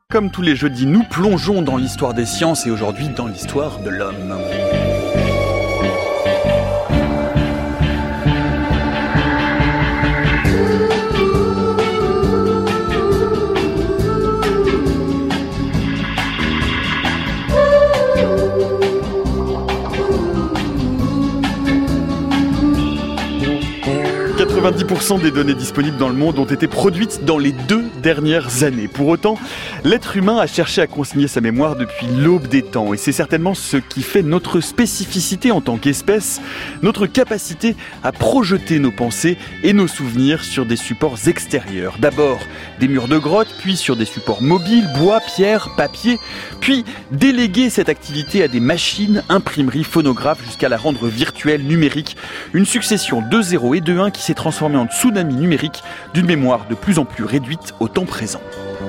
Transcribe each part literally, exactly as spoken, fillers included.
Comme tous les jeudis, nous plongeons dans l'histoire des sciences et aujourd'hui dans l'histoire de l'homme. quatre-vingt-dix pour cent des données disponibles dans le monde ont été produites dans les deux dernières années. Pour autant, l'être humain a cherché à consigner sa mémoire depuis l'aube des temps. Et c'est certainement ce qui fait notre spécificité en tant qu'espèce, notre capacité à projeter nos pensées et nos souvenirs sur des supports extérieurs. D'abord, des murs de grotte, puis sur des supports mobiles, bois, pierre, papier, puis déléguer cette activité à des machines, imprimeries, phonographes, jusqu'à la rendre virtuelle, numérique. Une succession de zéro et de un qui s'est transformée en tsunami numérique d'une mémoire de plus en plus réduite au temps présent.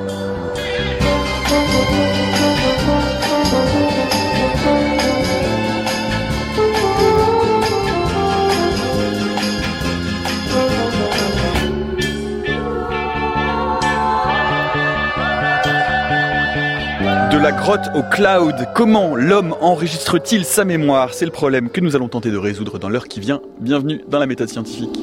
De la grotte au cloud, comment l'homme enregistre-t-il sa mémoire? C'est le problème que nous allons tenter de résoudre dans l'heure qui vient. Bienvenue dans la méthode scientifique.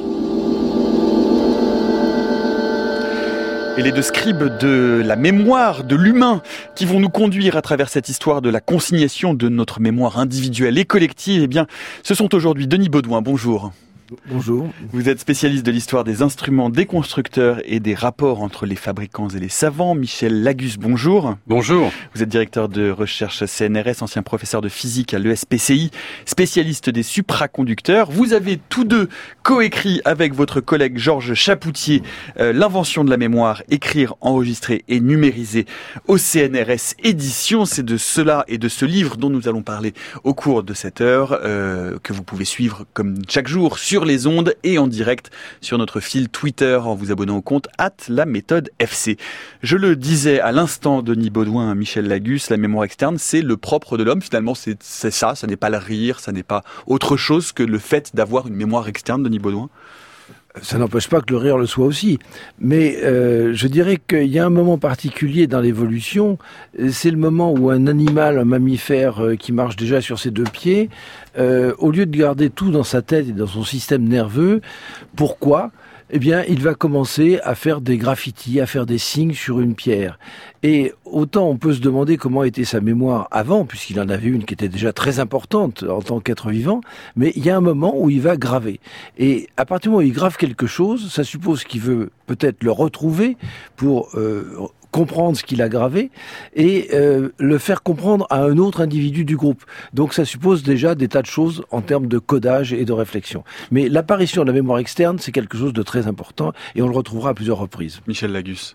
Et les deux scribes de la mémoire de l'humain qui vont nous conduire à travers cette histoire de la consignation de notre mémoire individuelle et collective, eh bien, ce sont aujourd'hui Denis Baudouin. Bonjour. Bonjour. Vous êtes spécialiste de l'histoire des instruments, des constructeurs et des rapports entre les fabricants et les savants. Michel Lagus, bonjour. Bonjour. Vous êtes directeur de recherche C N R S, ancien professeur de physique à l'E S P C I, spécialiste des supraconducteurs. Vous avez tous deux coécrit avec votre collègue Georges Chapoutier euh, l'invention de la mémoire, écrire, enregistrer et numériser au C N R S Éditions. C'est de cela et de ce livre dont nous allons parler au cours de cette heure, euh, que vous pouvez suivre comme chaque jour sur sur les ondes et en direct sur notre fil Twitter en vous abonnant au compte arobase la méthode F C. Je le disais à l'instant, Denis Baudouin, Michel Lagus, la mémoire externe, c'est le propre de l'homme. Finalement, c'est, c'est ça, ça n'est pas le rire, ça n'est pas autre chose que le fait d'avoir une mémoire externe, Denis Baudouin. Ça n'empêche pas que le rire le soit aussi. Mais euh, je dirais qu'il y a un moment particulier dans l'évolution, c'est le moment où un animal, un mammifère euh, qui marche déjà sur ses deux pieds, euh, au lieu de garder tout dans sa tête et dans son système nerveux, pourquoi ? Eh bien, il va commencer à faire des graffitis, à faire des signes sur une pierre. Et autant on peut se demander comment était sa mémoire avant, puisqu'il en avait une qui était déjà très importante en tant qu'être vivant, mais il y a un moment où il va graver. Et à partir du moment où il grave quelque chose, ça suppose qu'il veut peut-être le retrouver pour euh, comprendre ce qu'il a gravé et euh, le faire comprendre à un autre individu du groupe. Donc ça suppose déjà des tas de choses en termes de codage et de réflexion. Mais l'apparition de la mémoire externe, c'est quelque chose de très important et on le retrouvera à plusieurs reprises. Michel Lagus.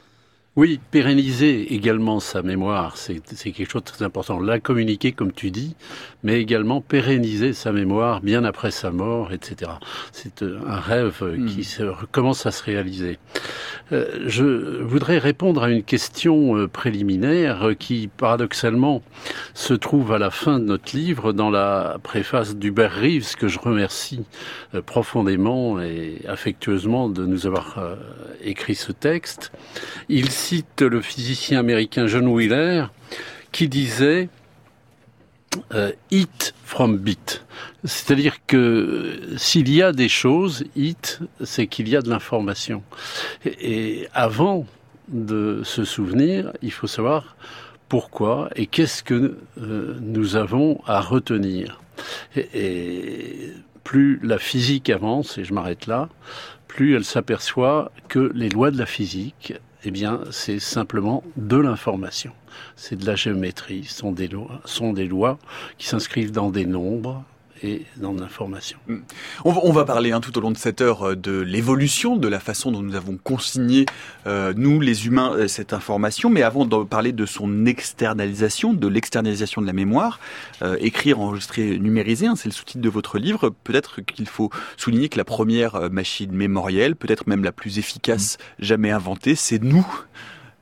Oui, pérenniser également sa mémoire, c'est, c'est quelque chose de très important. La communiquer, comme tu dis, mais également pérenniser sa mémoire bien après sa mort, et cetera. C'est un rêve mmh. qui se, commence à se réaliser. Euh, je voudrais répondre à une question euh, préliminaire euh, qui, paradoxalement, se trouve à la fin de notre livre, dans la préface d'Hubert Reeves, que je remercie euh, profondément et affectueusement de nous avoir euh, écrit ce texte. Il cite le physicien américain John Wheeler qui disait euh, « it from bit ». C'est-à-dire que s'il y a des choses, it, c'est qu'il y a de l'information. Et, et avant de se souvenir, il faut savoir pourquoi et qu'est-ce que euh, nous avons à retenir. Et, et plus la physique avance, et je m'arrête là, plus elle s'aperçoit que les lois de la physique, eh bien, c'est simplement de l'information. C'est de la géométrie, ce sont des lois, sont des lois qui s'inscrivent dans des nombres et dans de l'information. On va, on va parler hein, tout au long de cette heure de l'évolution, de la façon dont nous avons consigné, euh, nous les humains, euh, cette information. Mais avant de parler de son externalisation, de l'externalisation de la mémoire, euh, écrire, enregistrer, numériser, hein, c'est le sous-titre de votre livre, peut-être qu'il faut souligner que la première machine mémorielle, peut-être même la plus efficace jamais inventée, c'est nous.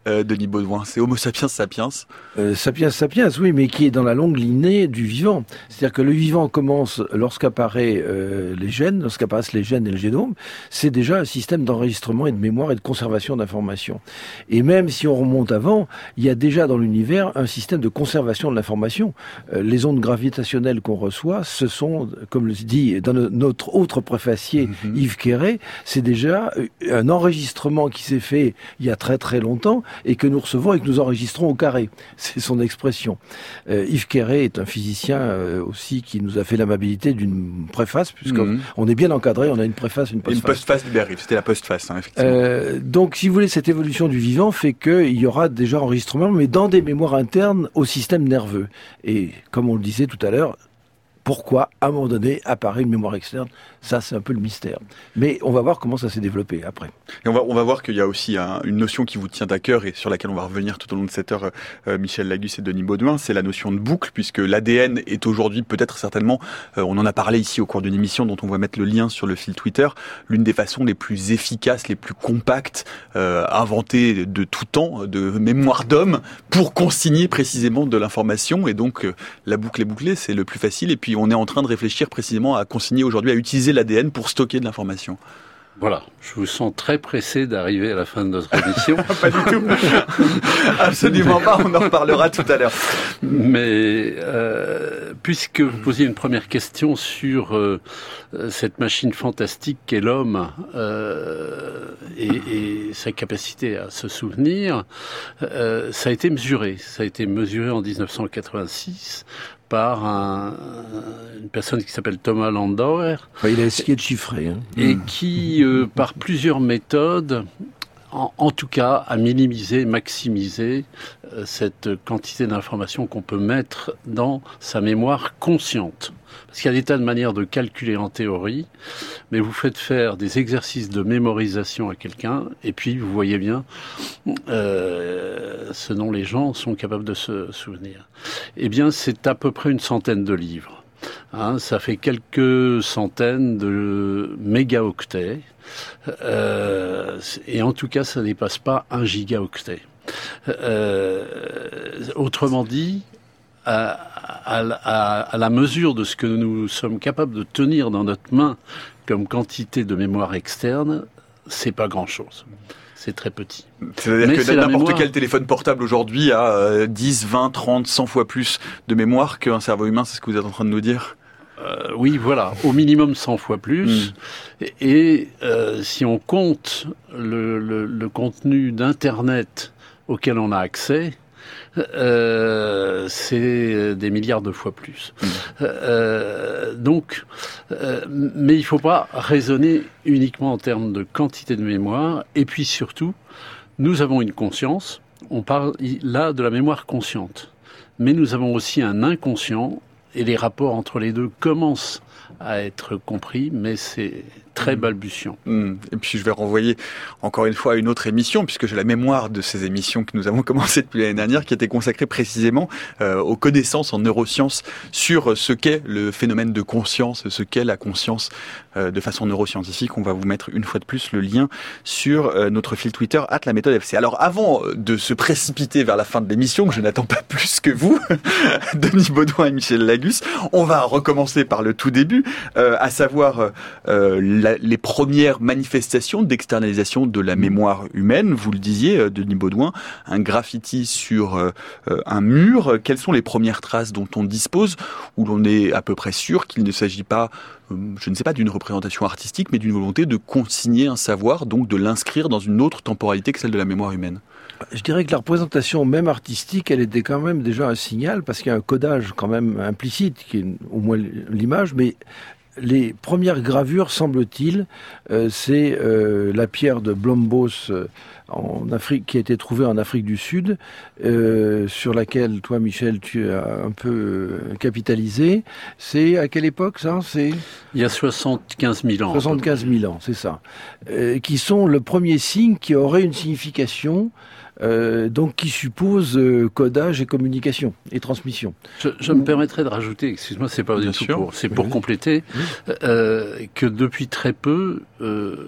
euh, Denis Baudouin? C'est Homo sapiens sapiens euh, Sapiens sapiens, oui, mais qui est dans la longue lignée du vivant. C'est-à-dire que le vivant commence lorsqu'apparaît euh, les gènes, lorsqu'apparaissent les gènes et le génome, c'est déjà un système d'enregistrement et de mémoire et de conservation d'informations. Et même si on remonte avant, il y a déjà dans l'univers un système de conservation de l'information. Euh, les ondes gravitationnelles qu'on reçoit, ce sont, comme le dit dans notre autre préfacier, mm-hmm. Yves Quéré, c'est déjà un enregistrement qui s'est fait il y a très très longtemps et que nous recevons et que nous enregistrons au carré. C'est son expression. Euh, Yves Quéré est un physicien euh, aussi qui nous a fait l'amabilité d'une préface, puisqu'on mm-hmm. on est bien encadré, on a une préface, une postface. Une postface d'Ibérive, c'était la postface, hein, effectivement. Euh, donc, si vous voulez, cette évolution du vivant fait qu'il y aura déjà enregistrement, mais dans des mémoires internes au système nerveux. Et comme on le disait tout à l'heure, pourquoi, à un moment donné, apparaît une mémoire externe? Ça, c'est un peu le mystère. Mais on va voir comment ça s'est développé après. Et on va, on va voir qu'il y a aussi un, une notion qui vous tient à cœur et sur laquelle on va revenir tout au long de cette heure, euh, Michel Lagus et Denis Baudouin, c'est la notion de boucle, puisque l'A D N est aujourd'hui, peut-être certainement, euh, on en a parlé ici au cours d'une émission dont on va mettre le lien sur le fil Twitter, l'une des façons les plus efficaces, les plus compactes, euh, inventées de tout temps, de mémoire d'homme, pour consigner précisément de l'information. Et donc, euh, la boucle est bouclée, c'est le plus facile. Et puis, on est en train de réfléchir précisément à consigner aujourd'hui, à utiliser l'A D N pour stocker de l'information. Voilà, je vous sens très pressé d'arriver à la fin de notre émission. Pas du tout. Absolument pas, on en reparlera tout à l'heure. Mais euh, puisque vous posiez une première question sur euh, cette machine fantastique qu'est l'homme euh, et, et sa capacité à se souvenir, euh, ça a été mesuré. Ça a été mesuré en dix-neuf cent quatre-vingt-six par un, une personne qui s'appelle Thomas Landauer. Enfin, il a essayé de chiffrer. Hein. Et mmh. qui, euh, par plusieurs méthodes, en, en tout cas, a minimisé, maximisé euh, cette quantité d'informations qu'on peut mettre dans sa mémoire consciente. Parce qu'il y a des tas de manières de calculer en théorie, mais vous faites faire des exercices de mémorisation à quelqu'un, et puis vous voyez bien euh, ce dont les gens sont capables de se souvenir. Eh bien, c'est à peu près une centaine de livres. Hein, ça fait quelques centaines de mégaoctets, euh, et en tout cas, ça ne dépasse pas un gigaoctet. Euh, autrement dit, À, à, à, à la mesure de ce que nous sommes capables de tenir dans notre main comme quantité de mémoire externe, c'est pas grand-chose. C'est très petit. C'est-à-dire Mais que c'est n'importe mémoire... quel téléphone portable aujourd'hui a euh, dix, vingt, trente, cent fois plus de mémoire qu'un cerveau humain, c'est ce que vous êtes en train de nous dire ? Euh, oui, voilà, au minimum cent fois plus. Mmh. Et, et euh, si on compte le, le, le contenu d'Internet auquel on a accès, Euh, c'est des milliards de fois plus. Mmh. Euh, donc, euh, mais il ne faut pas raisonner uniquement en termes de quantité de mémoire. Et puis surtout, nous avons une conscience. On parle là de la mémoire consciente. Mais nous avons aussi un inconscient et les rapports entre les deux commencent à être compris, mais c'est très balbutiant. Mmh. Et puis je vais renvoyer encore une fois à une autre émission, puisque j'ai la mémoire de ces émissions que nous avons commencées depuis l'année dernière, qui étaient consacrées précisément euh, aux connaissances en neurosciences sur ce qu'est le phénomène de conscience, ce qu'est la conscience euh, de façon neuroscientifique. On va vous mettre une fois de plus le lien sur euh, notre fil Twitter, arobase la méthode F C. Alors avant de se précipiter vers la fin de l'émission, que je n'attends pas plus que vous, Denis Baudouin et Michel Lagus, on va recommencer par le tout début, euh, à savoir euh, la, les premières manifestations d'externalisation de la mémoire humaine. Vous le disiez, euh, Denis Baudouin, un graffiti sur euh, un mur. Quelles sont les premières traces dont on dispose, où l'on est à peu près sûr qu'il ne s'agit pas, euh, je ne sais pas, d'une représentation artistique, mais d'une volonté de consigner un savoir, donc de l'inscrire dans une autre temporalité que celle de la mémoire humaine? Je dirais que la représentation même artistique, elle était quand même déjà un signal, parce qu'il y a un codage quand même implicite, qui est au moins l'image, mais les premières gravures, semble-t-il, euh, c'est euh, la pierre de Blombos euh, en Afrique, qui a été trouvée en Afrique du Sud, euh, sur laquelle toi, Michel, tu as un peu euh, capitalisé. C'est à quelle époque ça? C'est il y a soixante-quinze mille ans. soixante-quinze mille ans, c'est ça. Euh, qui sont le premier signe qui aurait une signification. Euh, donc qui suppose euh, codage et communication et transmission. Je, je me permettrais de rajouter, excuse-moi, c'est pas du tout pour, c'est pour oui. compléter, oui. Euh, que depuis très peu, euh,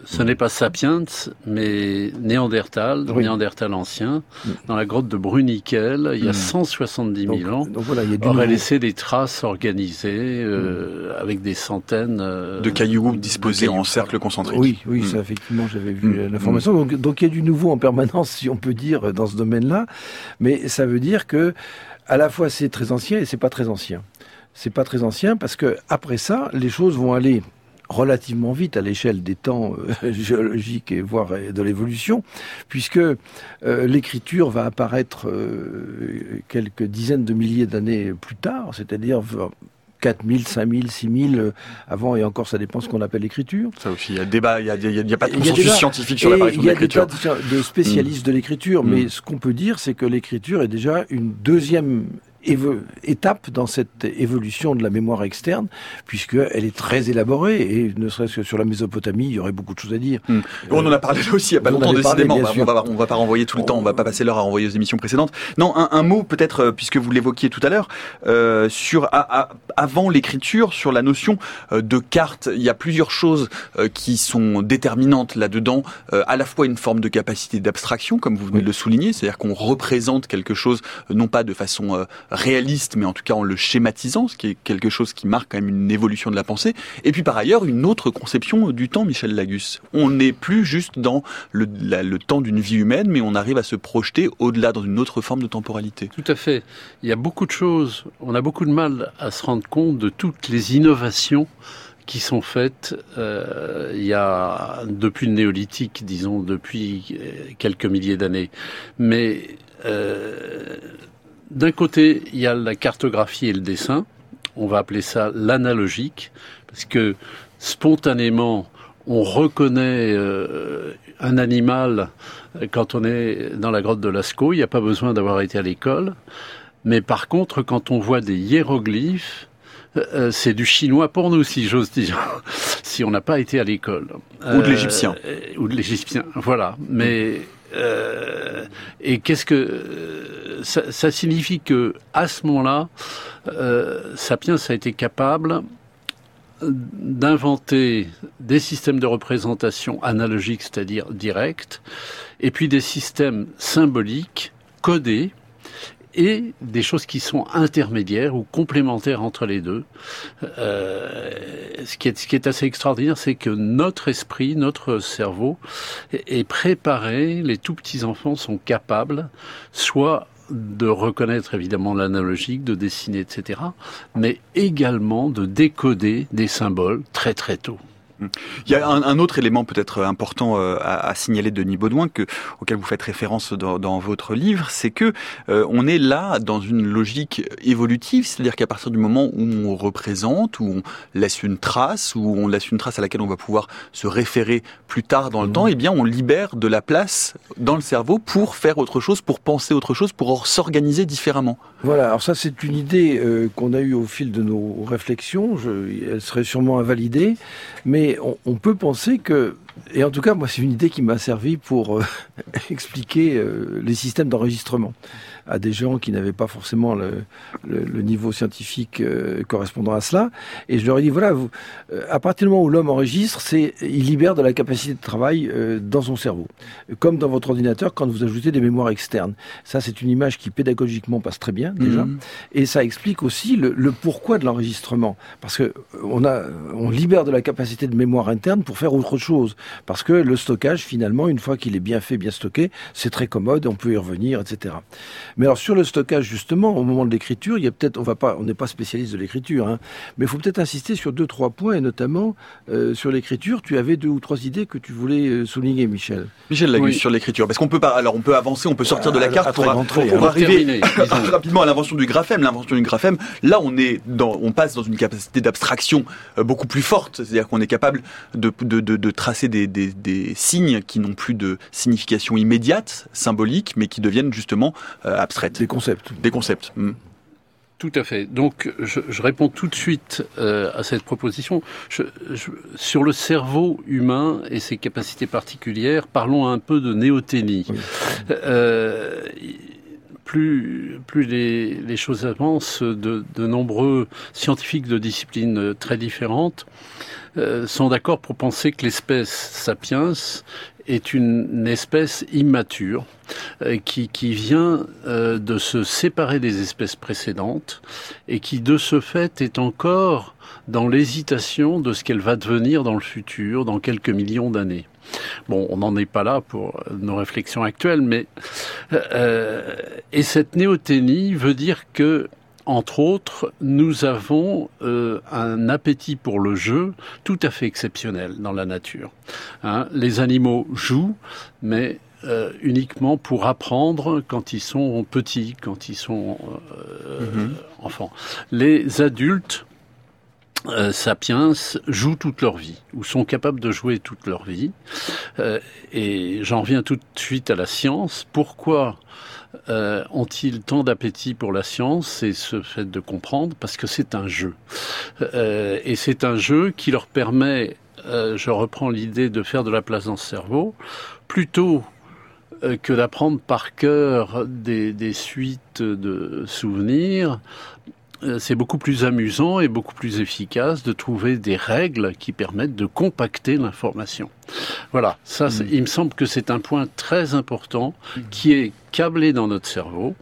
ce n'est pas Sapiens, mais Néandertal, oui. Néandertal ancien, mmh. dans la grotte de Bruniquel, il y a mmh. cent soixante-dix mille ans, donc voilà, il y a du aurait nouveau. laissé des traces organisées euh, mmh. avec des centaines euh, de cailloux disposés de cailloux. en cercle concentrique. Oui, oui, mmh. ça effectivement, j'avais vu mmh. l'information. Mmh. Donc, donc il y a du nouveau en permanence, si on peut dire, dans ce domaine-là. Mais ça veut dire que, à la fois, c'est très ancien et c'est pas très ancien. C'est pas très ancien parce que après ça, les choses vont aller relativement vite à l'échelle des temps euh, géologiques et voire de l'évolution, puisque euh, l'écriture va apparaître euh, quelques dizaines de milliers d'années plus tard, c'est-à-dire quatre mille, cinq mille, six mille avant, et encore ça dépend ce qu'on appelle l'écriture. Ça aussi, il y a débat, il y a, il y a, il y a pas de consensus scientifique sur l'apparition de l'écriture. Il y a des tas de spécialistes mmh. de l'écriture, mmh. mais ce qu'on peut dire, c'est que l'écriture est déjà une deuxième évo- étape dans cette évolution de la mémoire externe, puisqu'elle est très élaborée, et ne serait-ce que sur la Mésopotamie, il y aurait beaucoup de choses à dire. Mmh. On en a parlé là aussi il n'y a pas longtemps, décidément. Parlé, on va, on va pas renvoyer tout le temps, on va pas passer l'heure à renvoyer aux émissions précédentes. Non, un, un mot peut-être, puisque vous l'évoquiez tout à l'heure, euh, sur à, à, avant l'écriture, sur la notion euh, de carte. Il y a plusieurs choses euh, qui sont déterminantes là-dedans, euh, à la fois une forme de capacité d'abstraction, comme vous venez oui. de le souligner, c'est-à-dire qu'on représente quelque chose, euh, non pas de façon euh, réaliste, mais en tout cas en le schématisant, ce qui est quelque chose qui marque quand même une évolution de la pensée. Et puis par ailleurs, une autre conception du temps, Michel Lagus. On n'est plus juste dans le, la, le temps d'une vie humaine, mais on arrive à se projeter au-delà dans une autre forme de temporalité. Tout à fait. Il y a beaucoup de choses, on a beaucoup de mal à se rendre compte de toutes les innovations qui sont faites euh, il y a depuis le néolithique, disons depuis quelques milliers d'années. Mais euh, d'un côté, il y a la cartographie et le dessin. On va appeler ça l'analogique, parce que spontanément, on reconnaît euh, un animal quand on est dans la grotte de Lascaux. Il n'y a pas besoin d'avoir été à l'école. Mais par contre, quand on voit des hiéroglyphes, euh, c'est du chinois pour nous, si j'ose dire, si on n'a pas été à l'école. Ou de l'égyptien. Euh, ou de l'égyptien, voilà. Mais euh, et qu'est-ce que ça, ça signifie que à ce moment-là, euh, Sapiens a été capable d'inventer des systèmes de représentation analogiques, c'est-à-dire directs, et puis des systèmes symboliques, codés, et des choses qui sont intermédiaires ou complémentaires entre les deux. Euh, ce qui est, ce qui est assez extraordinaire, c'est que notre esprit, notre cerveau est préparé, les tout petits enfants sont capables, soit de reconnaître évidemment l'analogique, de dessiner, et cetera, mais également de décoder des symboles très très tôt. Il y a un, un autre élément peut-être important euh, à, à signaler de Denis Baudouin, que, auquel vous faites référence dans, dans votre livre, c'est que euh, on est là dans une logique évolutive, c'est-à-dire qu'à partir du moment où on représente, où on laisse une trace, où on laisse une trace à laquelle on va pouvoir se référer plus tard dans le mmh. temps, eh bien on libère de la place dans le cerveau pour faire autre chose, pour penser autre chose, pour s'organiser différemment. Voilà, alors ça c'est une idée euh, qu'on a eue au fil de nos réflexions, je, elle serait sûrement invalidée, mais on, on peut penser que, et en tout cas moi c'est une idée qui m'a servi pour euh, expliquer euh, les systèmes d'enregistrement à des gens qui n'avaient pas forcément le, le, le niveau scientifique euh, correspondant à cela. Et je leur ai dit, voilà, vous, euh, à partir du moment où l'homme enregistre, c'est, il libère de la capacité de travail euh, dans son cerveau. Comme dans votre ordinateur, quand vous ajoutez des mémoires externes. Ça, c'est une image qui pédagogiquement passe très bien, déjà. Mmh. Et ça explique aussi le, le pourquoi de l'enregistrement. Parce que on a, on libère de la capacité de mémoire interne pour faire autre chose. Parce que le stockage, finalement, une fois qu'il est bien fait, bien stocké, c'est très commode, on peut y revenir, et cetera. Mais alors sur le stockage justement, au moment de l'écriture, il y a peut-être, on va pas, on n'est pas spécialiste de l'écriture, hein, mais il faut peut-être insister sur deux trois points et notamment euh, sur l'écriture. Tu avais deux ou trois idées que tu voulais souligner, Michel. Michel Lagus, oui. Sur l'écriture, parce qu'on peut pas, alors on peut avancer, on peut sortir de la carte pour, rentrer, pour, pour hein. arriver rapidement à l'invention du graphème. L'invention du graphème, là on est dans, on passe dans une capacité d'abstraction beaucoup plus forte, c'est-à-dire qu'on est capable de de, de, de tracer des, des, des signes qui n'ont plus de signification immédiate, symbolique, mais qui deviennent justement euh, abstraites. Des concepts. Des concepts. Mmh. Tout à fait. Donc, je, je réponds tout de suite euh, à cette proposition. Je, je, sur le cerveau humain et ses capacités particulières, parlons un peu de néothénie. Oui. Euh, plus, plus les, les choses avancent, de, de nombreux scientifiques de disciplines très différentes euh, sont d'accord pour penser que l'espèce sapiens est une, une espèce immature euh, qui, qui vient euh, de se séparer des espèces précédentes et qui, de ce fait, est encore dans l'hésitation de ce qu'elle va devenir dans le futur, dans quelques millions d'années. Bon, on n'en est pas là pour nos réflexions actuelles, mais euh, et cette néothénie veut dire que, entre autres, nous avons euh, un appétit pour le jeu tout à fait exceptionnel dans la nature. Hein, les animaux jouent, mais euh, uniquement pour apprendre quand ils sont petits, quand ils sont euh, mm-hmm. enfants. Les adultes Euh, sapiens jouent toute leur vie, ou sont capables de jouer toute leur vie. Euh, et j'en reviens tout de suite à la science. Pourquoi euh, ont-ils tant d'appétit pour la science? C'est ce fait de comprendre, parce que c'est un jeu. Euh, et c'est un jeu qui leur permet, euh, je reprends l'idée de faire de la place dans ce cerveau, plutôt euh, que d'apprendre par cœur des, des suites de souvenirs. C'est beaucoup plus amusant et beaucoup plus efficace de trouver des règles qui permettent de compacter l'information. Voilà, ça, mmh. il me semble que c'est un point très important mmh. qui est câblé dans notre cerveau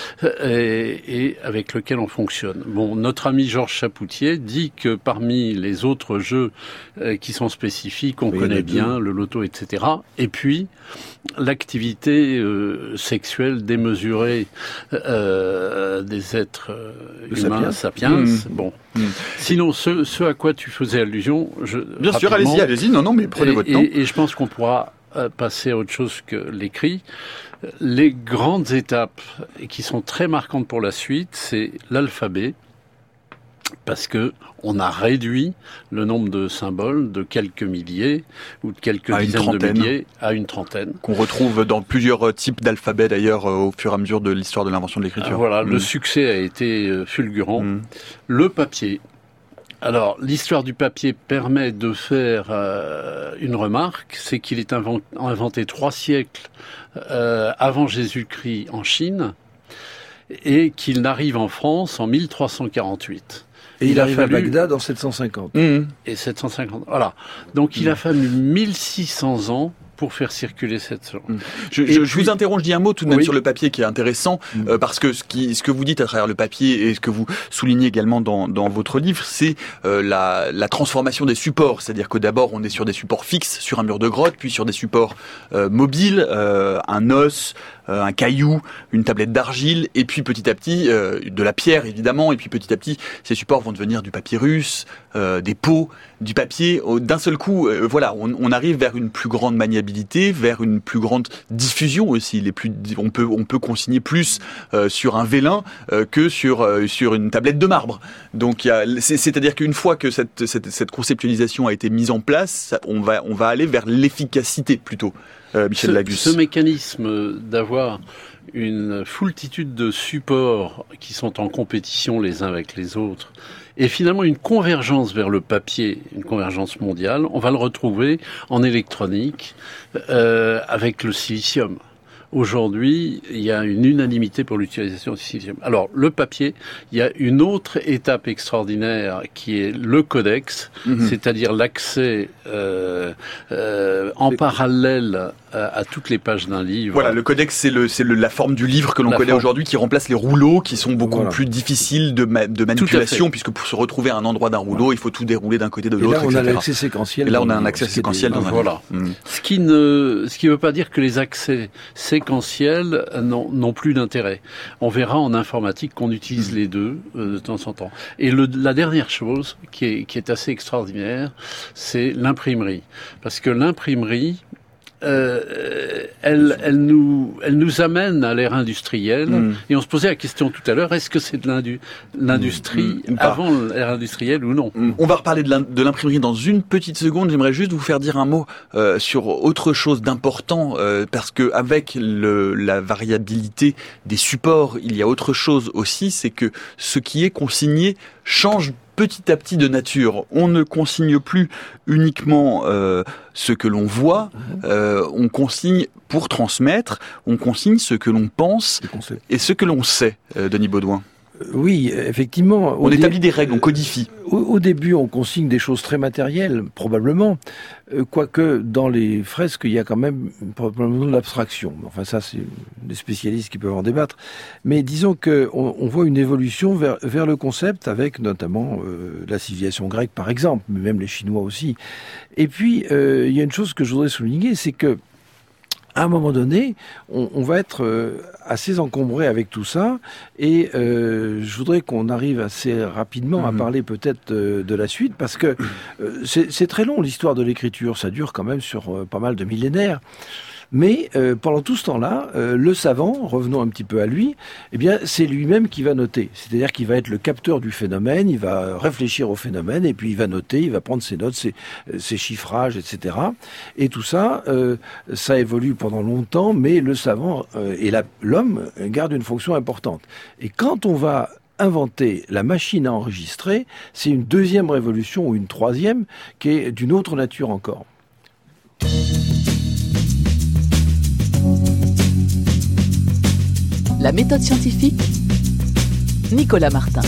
et, et avec lequel on fonctionne. Bon, notre ami Georges Chapoutier dit que parmi les autres jeux euh, qui sont spécifiques, on oui, connaît bien le loto, et cetera. Et puis, l'activité euh, sexuelle démesurée euh, des êtres euh, humains, sapiens. Mmh. Bon. Mmh. Sinon, ce, ce à quoi tu faisais allusion, je, bien sûr, allez-y, allez-y. Non, non, mais prenez et, votre et, temps. Et je pense qu'on pourra euh, passer à autre chose que l'écrit. Les grandes étapes qui sont très marquantes pour la suite, c'est l'alphabet, parce que on a réduit le nombre de symboles de quelques milliers ou de quelques à dizaines de milliers à une trentaine. Qu'on retrouve dans plusieurs types d'alphabets d'ailleurs au fur et à mesure de l'histoire de l'invention de l'écriture. Voilà, mmh. le succès a été fulgurant. Mmh. Le papier. Alors, l'histoire du papier permet de faire euh, une remarque, c'est qu'il est invent, inventé trois siècles euh, avant Jésus-Christ en Chine et qu'il n'arrive en France en mille trois cent quarante-huit. Et il, il arrive fallu... à Bagdad en sept cent cinquante. Mmh. Et sept cent cinquante, voilà. Donc, il mmh. a fallu mille six cents ans pour faire circuler cette langue. Je, je, puis, je vous interromps, je dis un mot tout de même oui. sur le papier qui est intéressant, mmh. euh, parce que ce, qui, ce que vous dites à travers le papier et ce que vous soulignez également dans, dans votre livre, c'est euh, la, la transformation des supports. C'est-à-dire que d'abord, on est sur des supports fixes, sur un mur de grotte, puis sur des supports euh, mobiles, euh, un os, euh, un caillou, une tablette d'argile, et puis petit à petit, euh, de la pierre évidemment, et puis petit à petit, ces supports vont devenir du papyrus, euh, des pots, du papier. D'un seul coup, euh, voilà, on, on arrive vers une plus grande maniabilité, vers une plus grande diffusion aussi. Les plus, on peut, on peut consigner plus euh, sur un vélin euh, que sur euh, sur une tablette de marbre. Donc, il y a, c'est, c'est-à-dire qu'une fois que cette, cette cette conceptualisation a été mise en place, ça, on va on va aller vers l'efficacité plutôt. Euh, Michel ce, Lagus. Ce mécanisme d'avoir une foultitude de supports qui sont en compétition les uns avec les autres, et finalement une convergence vers le papier, une convergence mondiale, on va le retrouver en électronique euh, avec le silicium. Aujourd'hui, il y a une unanimité pour l'utilisation du silicium. Alors, le papier, il y a une autre étape extraordinaire qui est le codex, mmh. c'est-à-dire l'accès euh, euh, en parallèle à, à toutes les pages d'un livre. Voilà, le codex, c'est, le, c'est le, la forme du livre que l'on la connaît forme... aujourd'hui, qui remplace les rouleaux, qui sont beaucoup voilà. plus difficiles de, ma, de manipulation, puisque pour se retrouver à un endroit d'un rouleau, voilà. il faut tout dérouler d'un côté de et l'autre, là, on et cetera. a l'accès séquentiel. Et là, on a un accès séquentiel dans un voilà. livre. Mmh. Ce qui ne, ce qui veut pas dire que les accès séquentiels n'ont plus d'intérêt. On verra en informatique qu'on utilise mmh. les deux euh, de temps en temps. Et le, la dernière chose qui est, qui est assez extraordinaire, c'est l'imprimerie. Parce que l'imprimerie, euh, elle, elle, nous, elle nous amène à l'ère industrielle. Mmh. Et on se posait la question tout à l'heure, est-ce que c'est de l'indu, l'industrie mmh. avant l'ère industrielle ou non? On va reparler de l'imprimerie dans une petite seconde. J'aimerais juste vous faire dire un mot euh, sur autre chose d'important, euh, parce que avec le, la variabilité des supports, il y a autre chose aussi, c'est que ce qui est consigné change petit à petit de nature. On ne consigne plus uniquement euh, ce que l'on voit, euh, on consigne pour transmettre, on consigne ce que l'on pense et ce que l'on sait, euh, Denis Baudouin. Oui, effectivement. On établit dé... des règles, on codifie. Au, au début, on consigne des choses très matérielles, probablement, euh, quoique dans les fresques, il y a quand même probablement de l'abstraction. Enfin, ça, c'est des spécialistes qui peuvent en débattre. Mais disons qu'on on voit une évolution vers, vers le concept, avec notamment euh, la civilisation grecque, par exemple, mais même les Chinois aussi. Et puis, euh, il y a une chose que je voudrais souligner, c'est que à un moment donné, on, on va être euh, assez encombré avec tout ça, et euh, je voudrais qu'on arrive assez rapidement à parler peut-être de, de la suite, parce que euh, c'est, c'est très long l'histoire de l'écriture, ça dure quand même sur euh, pas mal de millénaires. Mais euh, pendant tout ce temps-là, euh, le savant, revenons un petit peu à lui, eh bien, c'est lui-même qui va noter. C'est-à-dire qu'il va être le capteur du phénomène, il va réfléchir au phénomène, et puis il va noter, il va prendre ses notes, ses, ses chiffrages, et cetera. Et tout ça, euh, ça évolue pendant longtemps, mais le savant euh, et la, l'homme gardent une fonction importante. Et quand on va inventer la machine à enregistrer, c'est une deuxième révolution, ou une troisième, qui est d'une autre nature encore. La méthode scientifique, Nicolas Martin.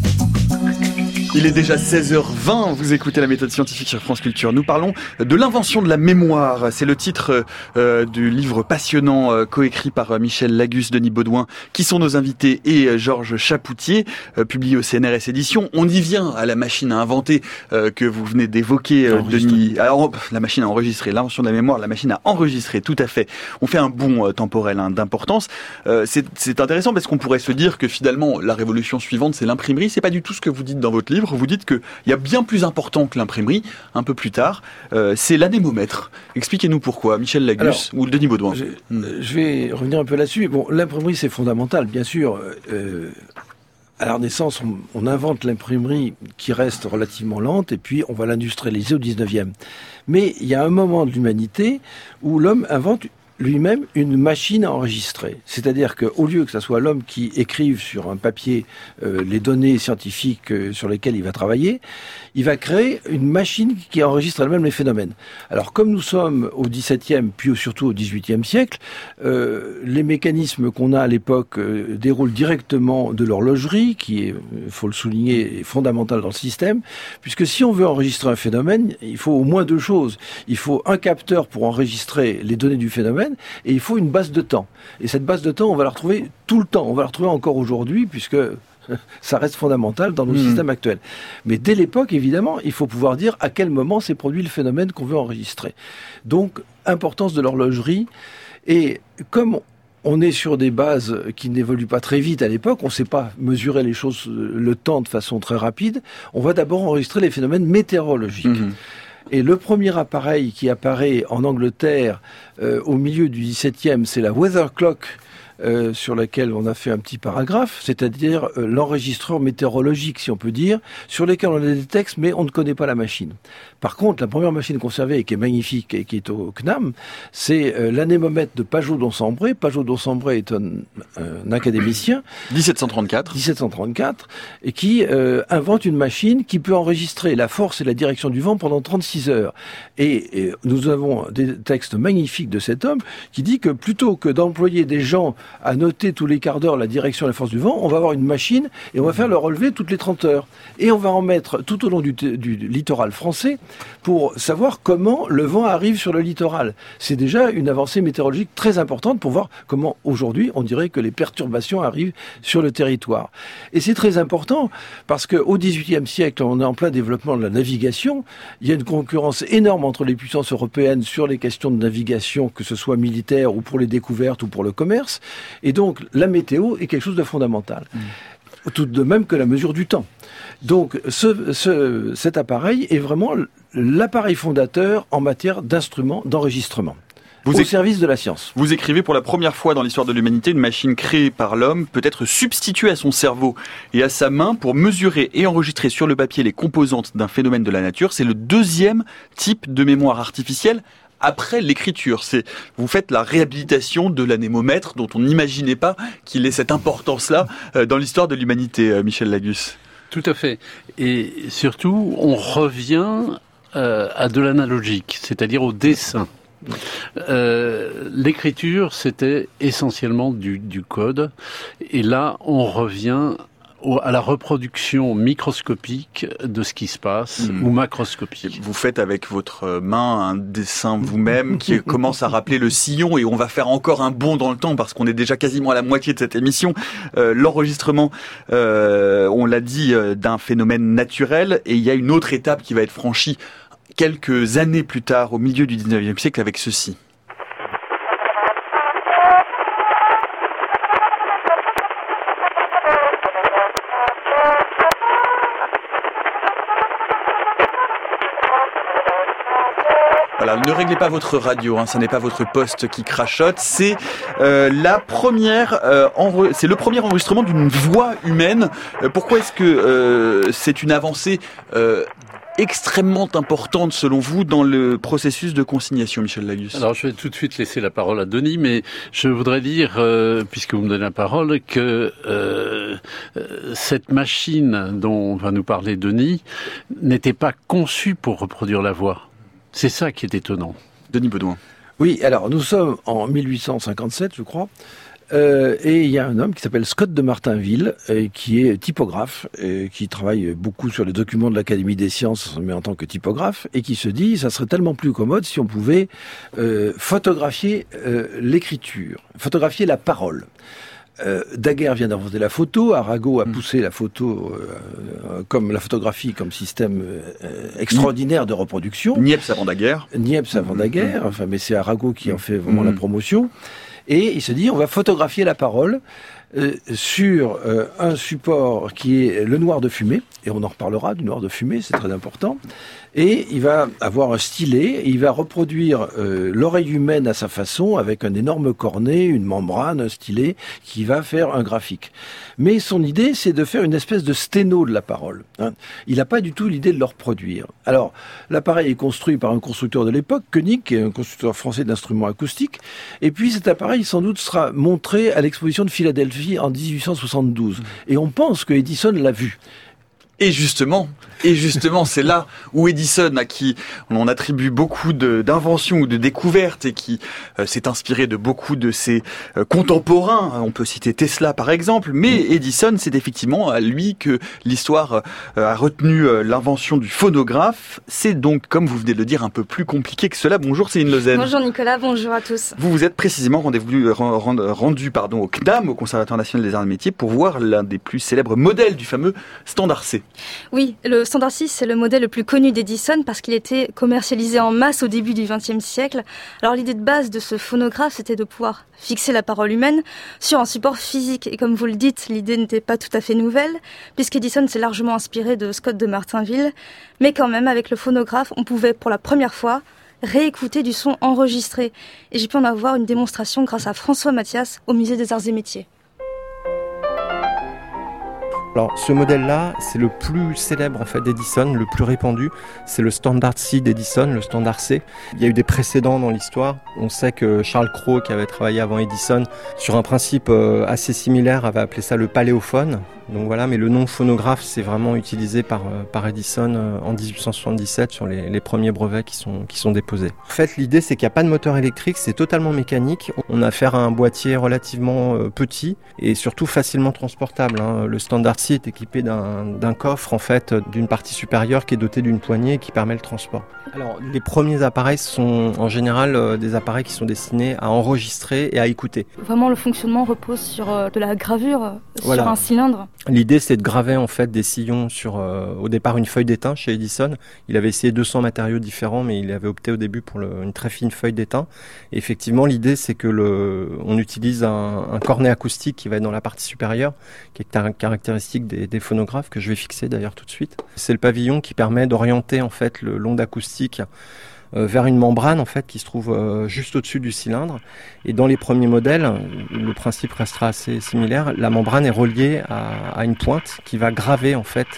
Il est déjà seize heures vingt, vous écoutez la méthode scientifique sur France Culture. Nous parlons de l'invention de la mémoire. C'est le titre euh, du livre passionnant euh, coécrit par euh, Michel Lagus, Denis Baudouin, qui sont nos invités, et euh, Georges Chapoutier, euh, publié au C N R S Éditions. On y vient à la machine à inventer euh, que vous venez d'évoquer, euh, Denis. Alors, la machine à enregistrer, l'invention de la mémoire, la machine à enregistrer, tout à fait. On fait un bond euh, temporel hein, d'importance. Euh, c'est, c'est intéressant parce qu'on pourrait se dire que finalement, la révolution suivante, c'est l'imprimerie. C'est pas du tout ce que vous dites dans votre livre. Vous dites qu'il y a bien plus important que l'imprimerie, un peu plus tard, euh, c'est l'anémomètre. Expliquez-nous pourquoi, Michel Lagus. Alors, ou Denis Baudouin. Je, je vais revenir un peu là-dessus. Bon, l'imprimerie, c'est fondamental, bien sûr. Euh, à la Renaissance, on, on invente l'imprimerie qui reste relativement lente, et puis on va l'industrialiser au dix-neuvième. Mais il y a un moment de l'humanité où l'homme invente lui-même une machine à enregistrer. C'est-à-dire qu'au lieu que ce soit l'homme qui écrive sur un papier euh, les données scientifiques euh, sur lesquelles il va travailler, il va créer une machine qui enregistre elle-même les phénomènes. Alors comme nous sommes au dix-septième, puis surtout au dix-huitième siècle, euh, les mécanismes qu'on a à l'époque euh, déroulent directement de l'horlogerie, qui est, il faut le souligner, est fondamentale dans le système, puisque si on veut enregistrer un phénomène, il faut au moins deux choses. Il faut un capteur pour enregistrer les données du phénomène, et il faut une base de temps. Et cette base de temps, on va la retrouver tout le temps. On va la retrouver encore aujourd'hui, puisque ça reste fondamental dans nos mmh. systèmes actuels. Mais dès l'époque, évidemment, il faut pouvoir dire à quel moment s'est produit le phénomène qu'on veut enregistrer. Donc, importance de l'horlogerie. Et comme on est sur des bases qui n'évoluent pas très vite à l'époque, on ne sait pas mesurer les choses, le temps de façon très rapide, on va d'abord enregistrer les phénomènes météorologiques. Mmh. Et le premier appareil qui apparaît en Angleterre euh, au milieu du dix-septième, c'est la weather clock, euh, sur laquelle on a fait un petit paragraphe, c'est-à-dire euh, l'enregistreur météorologique, si on peut dire, sur lesquels on a des textes, mais on ne connaît pas la machine. Par contre, la première machine conservée, et qui est magnifique et qui est au C N A M, c'est euh, l'anémomètre de Pajot d'Onsembray. Pajot d'Onsembray est un, un académicien. dix-sept cent trente-quatre. dix-sept cent trente-quatre, et qui euh, invente une machine qui peut enregistrer la force et la direction du vent pendant trente-six heures. Et, et nous avons des textes magnifiques de cet homme qui dit que plutôt que d'employer des gens à noter tous les quarts d'heure la direction et la force du vent, on va avoir une machine et on va faire le relevé toutes les trente heures. Et on va en mettre tout au long du, du littoral français pour savoir comment le vent arrive sur le littoral. C'est déjà une avancée météorologique très importante pour voir comment aujourd'hui on dirait que les perturbations arrivent sur le territoire. Et c'est très important parce qu'au dix-huitième siècle, on est en plein développement de la navigation. Il y a une concurrence énorme entre les puissances européennes sur les questions de navigation, que ce soit militaire ou pour les découvertes ou pour le commerce. Et donc, la météo est quelque chose de fondamental. Mmh. Tout de même que la mesure du temps. Donc, ce, ce, cet appareil est vraiment l'appareil fondateur en matière d'instruments d'enregistrement. Vous au éc... service de la science. Vous écrivez pour la première fois dans l'histoire de l'humanité, une machine créée par l'homme peut être substituée à son cerveau et à sa main pour mesurer et enregistrer sur le papier les composantes d'un phénomène de la nature. C'est le deuxième type de mémoire artificielle après l'écriture. C'est, vous faites la réhabilitation de l'anémomètre dont on n'imaginait pas qu'il ait cette importance-là dans l'histoire de l'humanité, Michel Lagus. Tout à fait. Et surtout, on revient euh, à de l'analogique, c'est-à-dire au dessin. Euh, l'écriture, c'était essentiellement du, du code. Et là, on revient à la reproduction microscopique de ce qui se passe, mmh. ou macroscopique. Vous faites avec votre main un dessin vous-même qui commence à rappeler le sillon, et on va faire encore un bond dans le temps parce qu'on est déjà quasiment à la moitié de cette émission. Euh, l'enregistrement, euh, on l'a dit, euh, d'un phénomène naturel, et il y a une autre étape qui va être franchie quelques années plus tard, au milieu du dix-neuvième siècle, avec ceci. Voilà, ne réglez pas votre radio, hein, ce n'est pas votre poste qui crachote, c'est euh, la première, euh, enre- c'est le premier enregistrement d'une voix humaine. Euh, pourquoi est-ce que euh, c'est une avancée euh, extrêmement importante selon vous dans le processus de consignation, Michel Lallius? Alors je vais tout de suite laisser la parole à Denis, mais je voudrais dire, euh, puisque vous me donnez la parole, que euh, cette machine dont va nous parler Denis n'était pas conçue pour reproduire la voix. C'est ça qui est étonnant. Denis Baudouin. Oui, alors nous sommes en mille huit cent cinquante-sept, je crois, euh, et il y a un homme qui s'appelle Scott de Martinville, euh, qui est typographe, euh, qui travaille beaucoup sur les documents de l'Académie des sciences, mais en tant que typographe, et qui se dit, ça serait tellement plus commode si on pouvait euh, photographier euh, l'écriture, photographier la parole. Euh, Daguerre vient d'inventer la photo, Arago a poussé la photo euh, comme la photographie comme système euh, extraordinaire de reproduction. Niepce avant Daguerre. Niepce avant Daguerre, enfin, mais c'est Arago qui en fait vraiment mmh. la promotion. Et il se dit, on va photographier la parole euh, sur euh, un support qui est le noir de fumée, et on en reparlera du noir de fumée, c'est très important. Et il va avoir un stylet, et il va reproduire euh, l'oreille humaine à sa façon, avec un énorme cornet, une membrane, un stylet, qui va faire un graphique. Mais son idée, c'est de faire une espèce de sténo de la parole. Hein. Il n'a pas du tout l'idée de le reproduire. Alors, l'appareil est construit par un constructeur de l'époque, Koenig, qui est un constructeur français d'instruments acoustiques, et puis cet appareil, sans doute, sera montré à l'exposition de Philadelphie en dix-huit cent soixante-douze. Et on pense que Edison l'a vu. Et justement, et justement, c'est là où Edison, à qui on attribue beaucoup de, d'inventions ou de découvertes, et qui euh, s'est inspiré de beaucoup de ses euh, contemporains. On peut citer Tesla par exemple, mais Edison, c'est effectivement à lui que l'histoire euh, a retenu euh, l'invention du phonographe. C'est donc, comme vous venez de le dire, un peu plus compliqué que cela. Bonjour Céline Lezen. Bonjour Nicolas, bonjour à tous. Vous vous êtes précisément rendez-vous, rendu pardon, au C N A M, au Conservatoire national des arts et métiers, pour voir l'un des plus célèbres modèles du fameux Standard C. Oui, le Standard six, c'est le modèle le plus connu d'Edison parce qu'il était commercialisé en masse au début du vingtième siècle. Alors l'idée de base de ce phonographe, c'était de pouvoir fixer la parole humaine sur un support physique. Et comme vous le dites, l'idée n'était pas tout à fait nouvelle, puisqu'Edison s'est largement inspiré de Scott de Martinville. Mais quand même, avec le phonographe, on pouvait pour la première fois réécouter du son enregistré. Et j'ai pu en avoir une démonstration grâce à François Mathias au Musée des Arts et Métiers. Alors ce modèle-là, c'est le plus célèbre en fait d'Edison, le plus répandu. C'est le Standard C d'Edison, le Standard C. Il y a eu des précédents dans l'histoire. On sait que Charles Cros, qui avait travaillé avant Edison, sur un principe assez similaire, avait appelé ça le paléophone. Donc voilà, mais le nom phonographe, c'est vraiment utilisé par, par Edison en dix-huit cent soixante-dix-sept sur les, les premiers brevets qui sont, qui sont déposés. En fait, l'idée, c'est qu'il n'y a pas de moteur électrique, c'est totalement mécanique. On a affaire à un boîtier relativement petit et surtout facilement transportable. Hein. Le Standard C est équipé d'un, d'un coffre, en fait, d'une partie supérieure qui est dotée d'une poignée et qui permet le transport. Alors, les premiers appareils sont en général euh, des appareils qui sont destinés à enregistrer et à écouter. Vraiment, le fonctionnement repose sur euh, de la gravure, euh, voilà. Sur un cylindre. L'idée, c'est de graver en fait des sillons sur, euh, au départ, une feuille d'étain chez Edison. Il avait essayé deux cents matériaux différents, mais il avait opté au début pour le, une très fine feuille d'étain. Et effectivement, l'idée, c'est que le, on utilise un, un cornet acoustique qui va être dans la partie supérieure, qui est caractéristique des, des phonographes, que je vais fixer d'ailleurs tout de suite. C'est le pavillon qui permet d'orienter en fait le, l'onde acoustique euh, vers une membrane en fait qui se trouve euh, juste au-dessus du cylindre. Et dans les premiers modèles, le principe restera assez similaire. La membrane est reliée à, à une pointe qui va graver en fait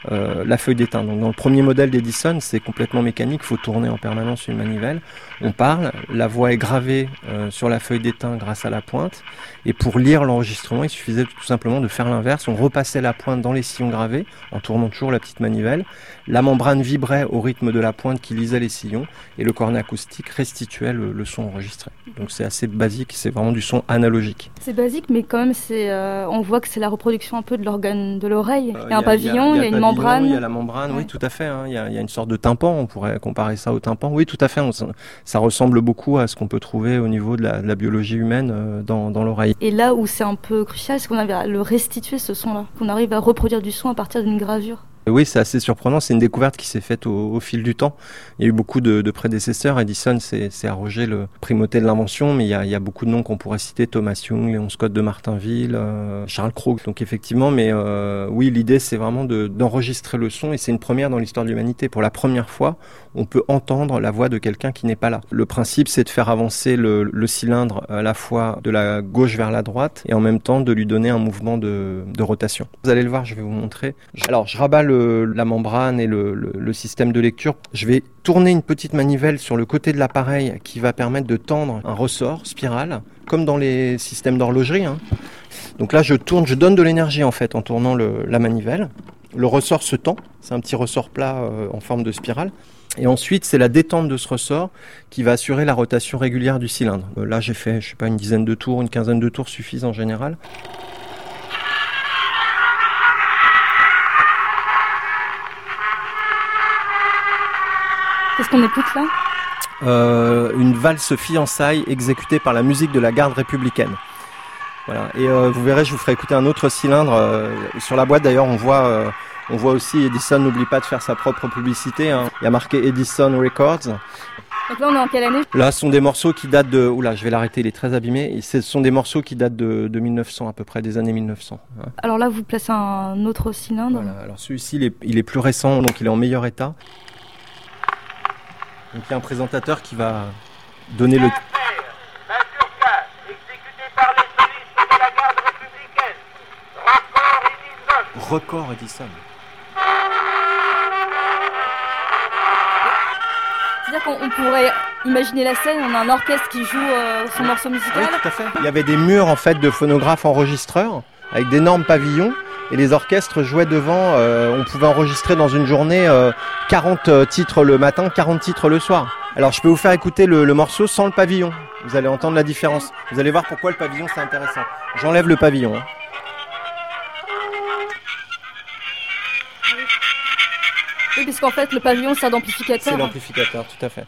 euh, la feuille d'étain. Donc dans le premier modèle d'Edison, c'est complètement mécanique, il faut tourner en permanence une manivelle. On parle, la voix est gravée euh, sur la feuille d'étain grâce à la pointe. Et pour lire l'enregistrement, il suffisait tout simplement de faire l'inverse. On repassait la pointe dans les sillons gravés en tournant toujours la petite manivelle. La membrane vibrait au rythme de la pointe qui lisait les sillons et le cornet acoustique restituait le, le son enregistré. Donc c'est assez basique, c'est vraiment du son analogique. C'est basique, mais quand même, c'est, euh, on voit que c'est la reproduction un peu de l'organe de l'oreille. Euh, il y a un pavillon, il y a, y a, y a une pavillon, membrane. Il y a la membrane, ouais. Oui, tout à fait. Hein. Il y a, il y a une sorte de tympan, on pourrait comparer ça au tympan. Oui, tout à fait. On, ça ressemble beaucoup à ce qu'on peut trouver au niveau de la, de la biologie humaine euh, dans, dans l'oreille. Et là où c'est un peu crucial, c'est qu'on arrive à le restituer, ce son-là. Qu'on arrive à reproduire du son à partir d'une gravure. Oui, c'est assez surprenant. C'est une découverte qui s'est faite au, au fil du temps. Il y a eu beaucoup de, de prédécesseurs. Edison s'est, s'est arrogé le primauté de l'invention, mais il y, a, il y a beaucoup de noms qu'on pourrait citer. Thomas Young, Léon Scott de Martinville, euh, Charles Cros. Donc effectivement, mais euh, oui, l'idée c'est vraiment de, d'enregistrer le son et c'est une première dans l'histoire de l'humanité. Pour la première fois, on peut entendre la voix de quelqu'un qui n'est pas là. Le principe, c'est de faire avancer le, le cylindre à la fois de la gauche vers la droite et en même temps de lui donner un mouvement de, de rotation. Vous allez le voir, je vais vous montrer. Alors, je rabats le Le, la membrane et le, le, le système de lecture. Je vais tourner une petite manivelle sur le côté de l'appareil qui va permettre de tendre un ressort spirale, comme dans les systèmes d'horlogerie. Hein. Donc là, je tourne, je donne de l'énergie en fait en tournant le, la manivelle. Le ressort se tend, c'est un petit ressort plat euh, en forme de spirale. Et ensuite, c'est la détente de ce ressort qui va assurer la rotation régulière du cylindre. Euh, là, j'ai fait, je sais pas, une dizaine de tours, une quinzaine de tours suffisent en général. Qu'est-ce qu'on écoute là ? euh, Une valse fiançailles exécutée par la musique de la garde républicaine. Voilà. Et euh, vous verrez, je vous ferai écouter un autre cylindre. Euh, sur la boîte d'ailleurs, on voit, euh, on voit aussi Edison n'oublie pas de faire sa propre publicité. Hein. Il y a marqué Edison Records. Donc là, on est en quelle année ? Là, ce sont des morceaux qui datent de... Oula, je vais l'arrêter, il est très abîmé. Ce sont des morceaux qui datent de, de mille neuf cents, à peu près, des années mille neuf cents. Hein. Alors là, vous placez un autre cylindre. Voilà. Alors celui-ci, il est, il est plus récent, donc il est en meilleur état. Donc il y a un présentateur qui va donner le... Record Edison. C'est-à-dire qu'on pourrait imaginer la scène, on a un orchestre qui joue euh, son morceau musical. Oui, tout à fait. Il y avait des murs en fait de phonographes enregistreurs avec d'énormes pavillons. Et les orchestres jouaient devant, euh, on pouvait enregistrer dans une journée euh, quarante titres le matin, quarante titres le soir. Alors je peux vous faire écouter le, le morceau sans le pavillon, vous allez entendre la différence. Vous allez voir pourquoi le pavillon c'est intéressant. J'enlève le pavillon. Hein. Oui, puisqu'en fait le pavillon sert d'amplificateur. C'est l'amplificateur, tout à fait.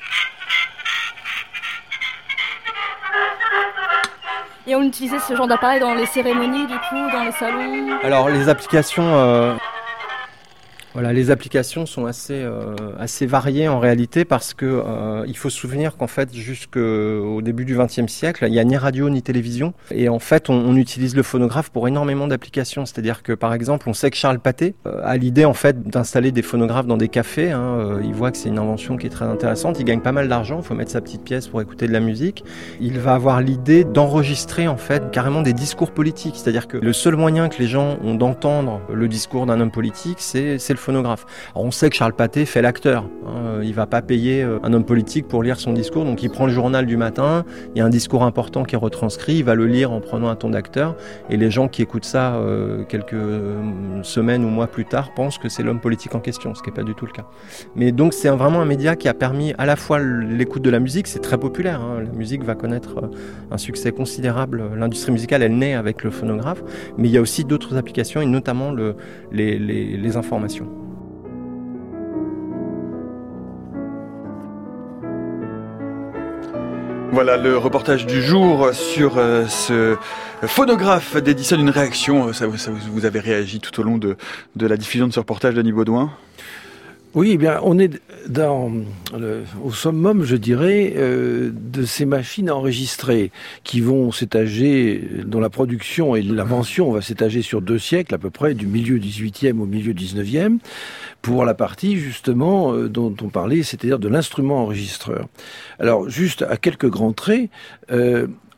Et on utilisait ce genre d'appareil dans les cérémonies, du coup, dans les salons. Alors les applications, euh, voilà, les applications sont assez euh, assez variées en réalité parce que euh, il faut se souvenir qu'en fait jusqu'au début du vingtième siècle, il n'y a ni radio ni télévision et en fait on, on utilise le phonographe pour énormément d'applications. C'est-à-dire que par exemple, on sait que Charles Pathé euh, a l'idée en fait d'installer des phonographes dans des cafés. Hein, euh, il voit que c'est une invention qui est très intéressante. Il gagne pas mal d'argent. Il faut mettre sa petite pièce pour écouter de la musique. Il va avoir l'idée d'enregistrer en fait carrément des discours politiques. C'est-à-dire que le seul moyen que les gens ont d'entendre le discours d'un homme politique, c'est c'est le phonographe. Alors on sait que Charles Pathé fait l'acteur. Hein, il va pas payer un homme politique pour lire son discours, donc il prend le journal du matin, il y a un discours important qui est retranscrit, il va le lire en prenant un ton d'acteur, et les gens qui écoutent ça euh, quelques semaines ou mois plus tard pensent que c'est l'homme politique en question, ce qui n'est pas du tout le cas. Mais donc c'est vraiment un média qui a permis à la fois l'écoute de la musique, c'est très populaire, hein, la musique va connaître un succès considérable, l'industrie musicale elle naît avec le phonographe, mais il y a aussi d'autres applications et notamment le, les, les, les informations. Voilà le reportage du jour sur euh, ce phonographe d'Edison. Une réaction, ça, ça, vous avez réagi tout au long de, de la diffusion de ce reportage, Denis Baudouin ? Oui, eh bien, on est dans le, au summum, je dirais, euh, de ces machines enregistrées qui vont s'étager, dont la production et l'invention va s'étager sur deux siècles à peu près, du milieu dix-huitième au milieu dix-neuvième, pour la partie justement euh, dont on parlait, c'est-à-dire de l'instrument enregistreur. Alors, juste à quelques grands traits, euh,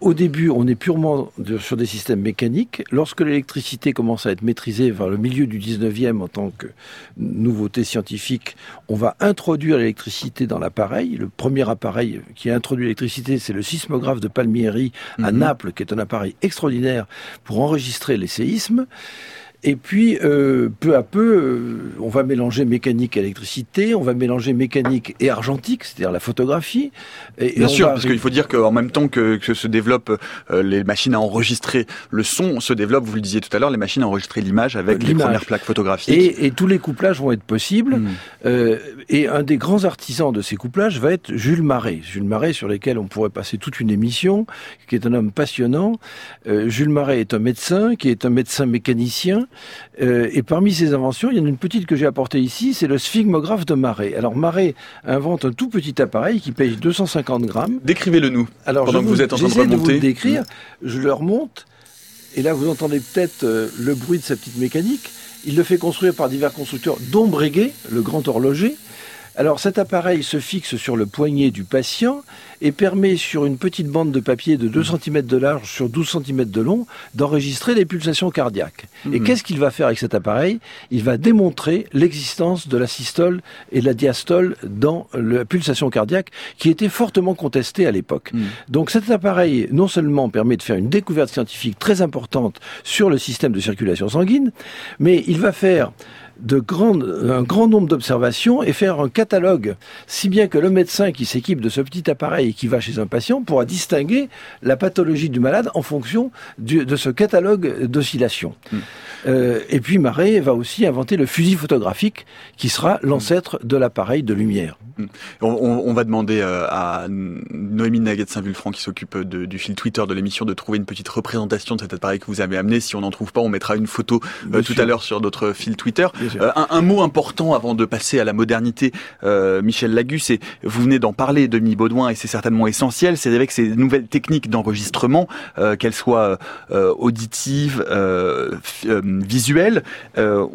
au début, on est purement de, sur des systèmes mécaniques. Lorsque l'électricité commence à être maîtrisée vers le milieu du dix-neuvième en tant que nouveauté scientifique, on va introduire l'électricité dans l'appareil. Le premier appareil qui a introduit l'électricité, c'est le sismographe de Palmieri à mmh. Naples, qui est un appareil extraordinaire pour enregistrer les séismes. Et puis, euh, peu à peu, euh, on va mélanger mécanique et électricité, on va mélanger mécanique et argentique, c'est-à-dire la photographie. Et, Bien et sûr, va... parce qu'il faut dire qu'en même temps que, que se développent euh, les machines à enregistrer le son, se développent, vous le disiez tout à l'heure, les machines à enregistrer l'image avec l'image. Les premières plaques photographiques. Et, et tous les couplages vont être possibles. Mmh. Euh, et un des grands artisans de ces couplages va être Jules Marey. Jules Marey, sur lesquels on pourrait passer toute une émission, qui est un homme passionnant. Euh, Jules Marey est un médecin, qui est un médecin mécanicien. Euh, et parmi ses inventions, il y en a une petite que j'ai apportée ici, c'est le sphygmographe de Marey. Alors Marey invente un tout petit appareil qui pèse deux cent cinquante grammes. Décrivez-le nous, Alors, pendant je que vous, vous êtes en train de remonter. remonter. De vous le décrire, je le remonte, et là vous entendez peut-être euh, le bruit de sa petite mécanique. Il le fait construire par divers constructeurs, dont Breguet, le grand horloger. Alors cet appareil se fixe sur le poignet du patient et permet sur une petite bande de papier de deux centimètres de large sur douze centimètres de long d'enregistrer les pulsations cardiaques. Mmh. Et qu'est-ce qu'il va faire avec cet appareil ? Il va démontrer l'existence de la systole et de la diastole dans la pulsation cardiaque qui était fortement contestée à l'époque. Mmh. Donc cet appareil non seulement permet de faire une découverte scientifique très importante sur le système de circulation sanguine, mais il va faire de grandes, un grand nombre d'observations et faire un catalogue, si bien que le médecin qui s'équipe de ce petit appareil et qui va chez un patient pourra distinguer la pathologie du malade en fonction du, de ce catalogue d'oscillations. Mmh. Euh, et puis Marey va aussi inventer le fusil photographique qui sera l'ancêtre de l'appareil de lumière. Mmh. On, on va demander à Noémie Naguet-Saint-Vulfranc qui s'occupe de, du fil Twitter de l'émission de trouver une petite représentation de cet appareil que vous avez amené. Si on n'en trouve pas, on mettra une photo euh, tout à l'heure sur notre fil Twitter. Euh, un, un mot important avant de passer à la modernité, euh, Michel Lagus, et vous venez d'en parler, Denis Baudouin, et c'est certainement essentiel, c'est avec ces nouvelles techniques d'enregistrement, euh, qu'elles soient euh, auditives, euh, euh, visuelles, euh,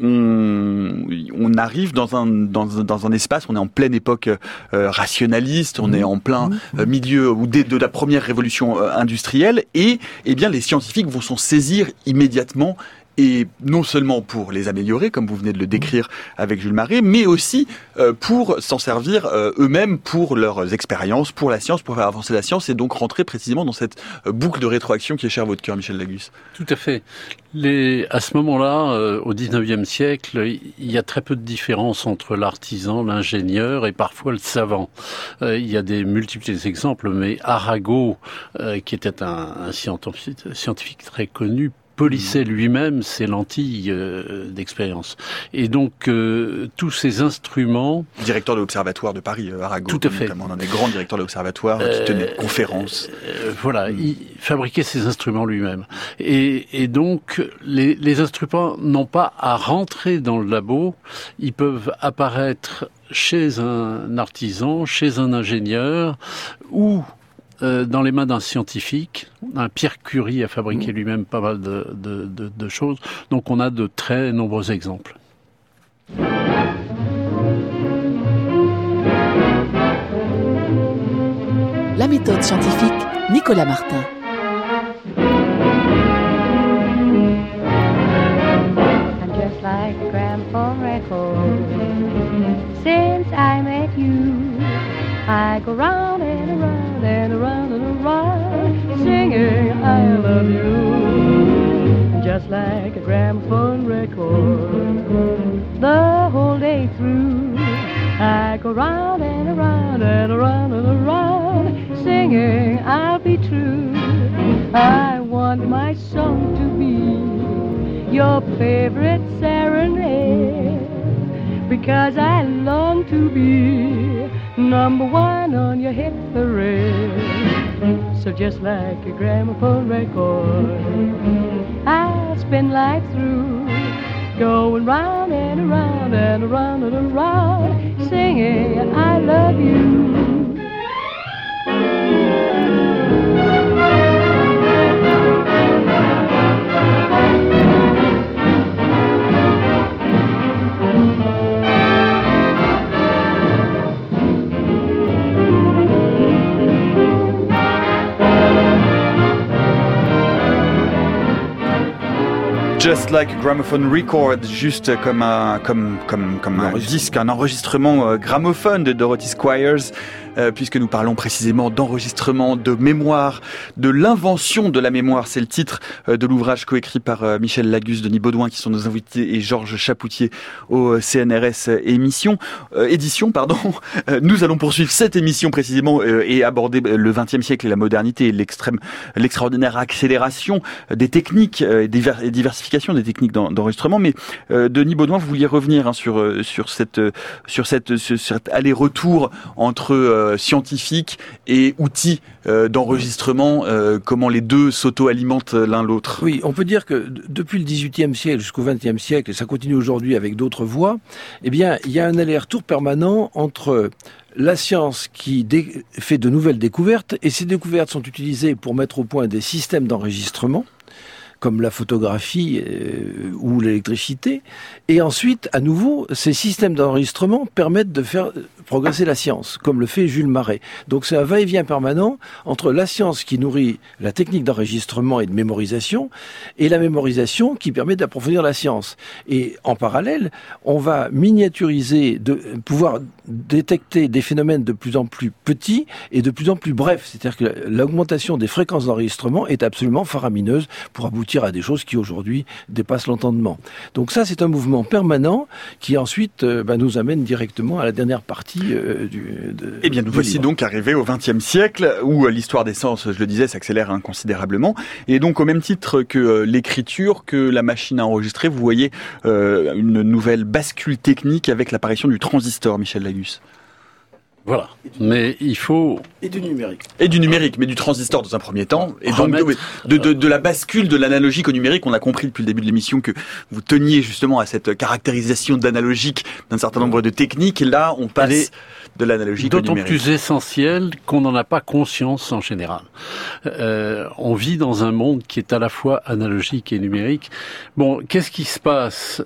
on, on arrive dans un, dans, dans un espace, on est en pleine époque euh, rationaliste, on mmh. est en plein euh, milieu ou dès de la première révolution euh, industrielle, et eh bien les scientifiques vont s'en saisir immédiatement. Et non seulement pour les améliorer, comme vous venez de le décrire avec Jules Marey, mais aussi euh, pour s'en servir euh, eux-mêmes pour leurs expériences, pour la science, pour faire avancer la science, et donc rentrer précisément dans cette euh, boucle de rétroaction qui est chère à votre cœur, Michel Lagus. Tout à fait. Les, à ce moment-là, euh, au dix-neuvième siècle, il y a très peu de différence entre l'artisan, l'ingénieur et parfois le savant. Euh, il y a des multiples exemples, mais Arago, euh, qui était un, un scientifique très connu, polissait lui-même ses lentilles euh, d'expérience. Et donc, euh, tous ces instruments... Directeur de l'Observatoire de Paris, euh, Arago. Tout à fait. Notamment, un des grands directeurs de l'Observatoire euh, qui tenait des conférences. Euh, voilà, mmh. il fabriquait ses instruments lui-même. Et, et donc, les, les instruments n'ont pas à rentrer dans le labo, ils peuvent apparaître chez un artisan, chez un ingénieur, ou... Euh, dans les mains d'un scientifique. Un Pierre Curie a fabriqué mmh. lui-même pas mal de, de, de, de choses. Donc on a de très nombreux exemples. La méthode scientifique, Nicolas Martin. I'm just like a gramophone record. Since I met you, I go round and around and around and around, singing I love you, just like a gramophone record. The whole day through, I go round and around and around and around, singing I'll be true. I want my song to be your favorite serenade, because I long to be number one on your hit parade. So just like a gramophone record, I'll spin life through, going round and around and around and around, singing I love you. Just like a gramophone record, juste comme un, comme, comme, comme un disque, un enregistrement euh, gramophone de Dorothy Squires, euh, puisque nous parlons précisément d'enregistrement, de mémoire, de l'invention de la mémoire. C'est le titre euh, de l'ouvrage coécrit par euh, Michel Lagus, Denis Baudouin, qui sont nos invités, et Georges Chapoutier au C N R S émission, euh, édition. Pardon. Euh, nous allons poursuivre cette émission précisément euh, et aborder le vingtième siècle et la modernité, et l'extrême, l'extraordinaire accélération des techniques euh, et divers, et diversification des techniques d'enregistrement, mais euh, Denis Baudouin, vous vouliez revenir hein, sur euh, sur cette euh, sur cette sur cet aller-retour entre euh, scientifiques et outils euh, d'enregistrement, euh, comment les deux s'auto-alimentent l'un l'autre. Oui, on peut dire que d- depuis le dix-huitième siècle jusqu'au vingtième siècle, et ça continue aujourd'hui avec d'autres voies, eh bien, il y a un aller-retour permanent entre la science qui dé- fait de nouvelles découvertes, et ces découvertes sont utilisées pour mettre au point des systèmes d'enregistrement, comme la photographie euh, ou l'électricité. Et ensuite, à nouveau, ces systèmes d'enregistrement permettent de faire progresser la science, comme le fait Jules Marais. Donc c'est un va-et-vient permanent entre la science qui nourrit la technique d'enregistrement et de mémorisation, et la mémorisation qui permet d'approfondir la science. Et en parallèle, on va miniaturiser, de pouvoir détecter des phénomènes de plus en plus petits et de plus en plus brefs. C'est-à-dire que l'augmentation des fréquences d'enregistrement est absolument faramineuse pour aboutir à des choses qui aujourd'hui dépassent l'entendement. Donc ça, c'est un mouvement permanent qui ensuite euh, bah, nous amène directement à la dernière partie euh, du de, Eh bien, nous voici livre. donc arrivés au vingtième siècle, où euh, l'histoire des sens, je le disais, s'accélère hein, considérablement. Et donc, au même titre que euh, l'écriture, que la machine à enregistrer, vous voyez euh, une nouvelle bascule technique avec l'apparition du transistor, Michel Lagus. Voilà. Mais il faut... Et du numérique. Et du numérique, mais du transistor dans un premier temps. Et donc, Remettre... de, de, de la bascule de l'analogique au numérique, on a compris depuis le début de l'émission que vous teniez justement à cette caractérisation d'analogique d'un certain nombre de techniques. Et là, on passe est de l'analogique au d'autant numérique. plus essentiel qu'on n'en a pas conscience en général. Euh, on vit dans un monde qui est à la fois analogique et numérique. Bon, qu'est-ce qui se passe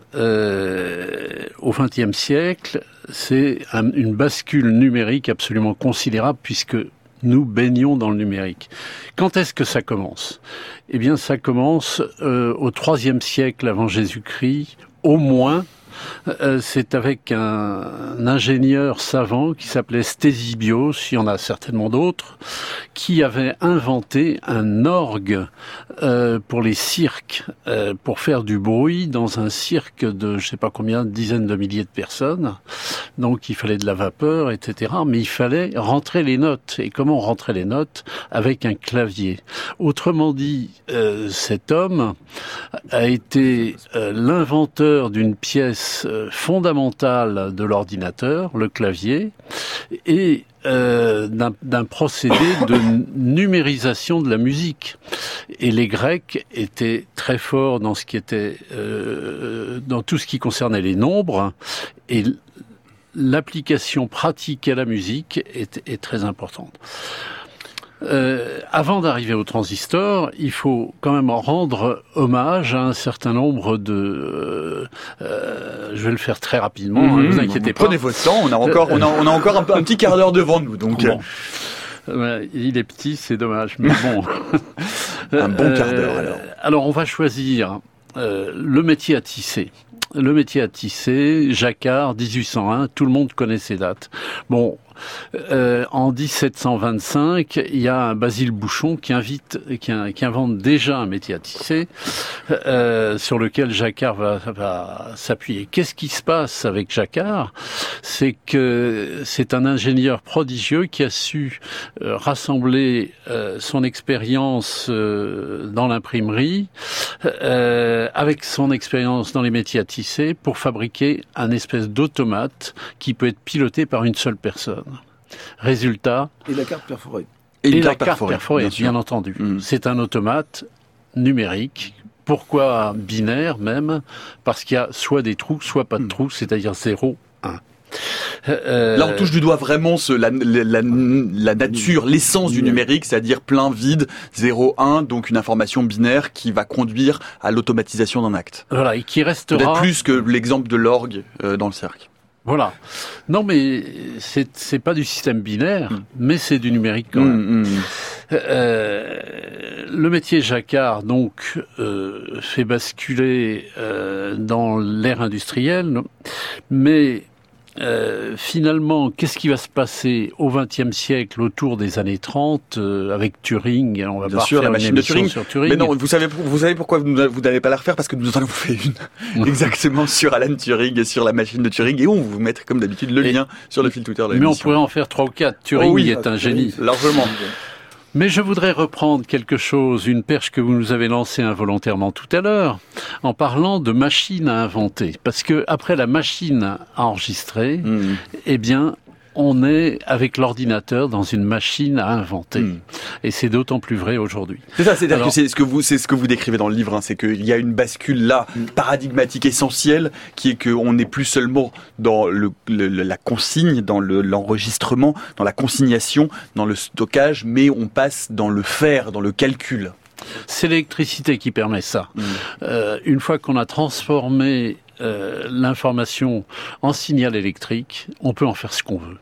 euh, au vingtième siècle? C'est un, une bascule numérique absolument considérable puisque nous baignons dans le numérique. Quand est-ce que ça commence? Eh bien, ça commence euh, au troisième siècle avant Jésus-Christ, au moins. Euh, c'est avec un, un ingénieur savant qui s'appelait Ctésibios, il y en a certainement d'autres, qui avait inventé un orgue euh, pour les cirques, euh, pour faire du bruit dans un cirque de je sais pas combien, dizaines de milliers de personnes. Donc il fallait de la vapeur, et cetera. Mais il fallait rentrer les notes. Et comment rentrer les notes? Avec un clavier. Autrement dit, euh, cet homme a été euh, l'inventeur d'une pièce fondamentale de l'ordinateur, le clavier, et euh, d'un, d'un procédé de numérisation de la musique. Et les Grecs étaient très forts dans ce qui était, euh, dans tout ce qui concernait les nombres, et l'application pratique à la musique est, est très importante. Euh, avant d'arriver au transistor, il faut quand même rendre hommage à un certain nombre de... Euh, euh, je vais le faire très rapidement, mmh, hein, ne vous inquiétez pas. Prenez votre temps, on a encore, on a, on a encore un, un petit quart d'heure devant nous. Donc, bon. euh, il est petit, c'est dommage, mais bon. un bon quart d'heure alors. Euh, alors on va choisir euh, le métier à tisser. Le métier à tisser, Jacquard, dix-huit cent un, tout le monde connaît ces dates. Bon, euh, en dix-sept cent vingt-cinq, il y a un Basile Bouchon qui invite, qui, qui invente déjà un métier à tisser, euh, sur lequel Jacquard va, va s'appuyer. Qu'est-ce qui se passe avec Jacquard? C'est que c'est un ingénieur prodigieux qui a su euh, rassembler euh, son expérience euh, dans l'imprimerie euh, avec son expérience dans les métiers à tisser pour fabriquer un espèce d'automate qui peut être piloté par une seule personne. Résultat... Et la carte perforée. Et, et la carte perforée, perforée bien, bien entendu. Mmh. C'est un automate numérique. Pourquoi binaire même? Parce qu'il y a soit des trous, soit pas de trous, c'est-à-dire zéro, un. Euh... Là, on touche du doigt vraiment ce, la, la, la, la nature, l'essence du numérique, c'est-à-dire plein, vide, zéro, un, donc une information binaire qui va conduire à l'automatisation d'un acte. Voilà, et qui restera... Peut-être plus que l'exemple de l'orgue euh, dans le cercle. Voilà. Non, mais c'est c'est pas du système binaire, mmh. mais c'est du numérique quand même. Mmh, mmh. Euh, le métier jacquard, donc, euh, fait basculer euh, dans l'ère industrielle, mais Euh, finalement, qu'est-ce qui va se passer au vingtième siècle, autour des années trente, euh, avec Turing? On va Bien pas sûr, refaire la machine une de émission Turing. sur Turing. Mais non, vous savez, vous savez pourquoi vous, vous n'allez pas la refaire? Parce que nous en avons fait une. Exactement, sur Alan Turing et sur la machine de Turing. Et on vous mettre, comme d'habitude, le et, lien sur le fil Twitter de Mais l'émission. on pourrait en faire trois ou quatre. Turing oh oui, est un génie. Largement. Mais je voudrais reprendre quelque chose, une perche que vous nous avez lancée involontairement tout à l'heure, en parlant de machine à inventer. Parce que après la machine à enregistrer, mmh. eh bien, on est avec l'ordinateur dans une machine à inventer. Mmh. Et c'est d'autant plus vrai aujourd'hui. C'est ça, c'est-à-dire Alors, que c'est ce que vous, c'est ce que vous décrivez dans le livre, hein, c'est qu'il y a une bascule là, mmh. paradigmatique essentielle, qui est qu'on n'est plus seulement dans le, le, la consigne, dans le, l'enregistrement, dans la consignation, dans le stockage, mais on passe dans le faire, dans le calcul. C'est l'électricité qui permet ça. Mmh. Euh, une fois qu'on a transformé euh, l'information en signal électrique, on peut en faire ce qu'on veut.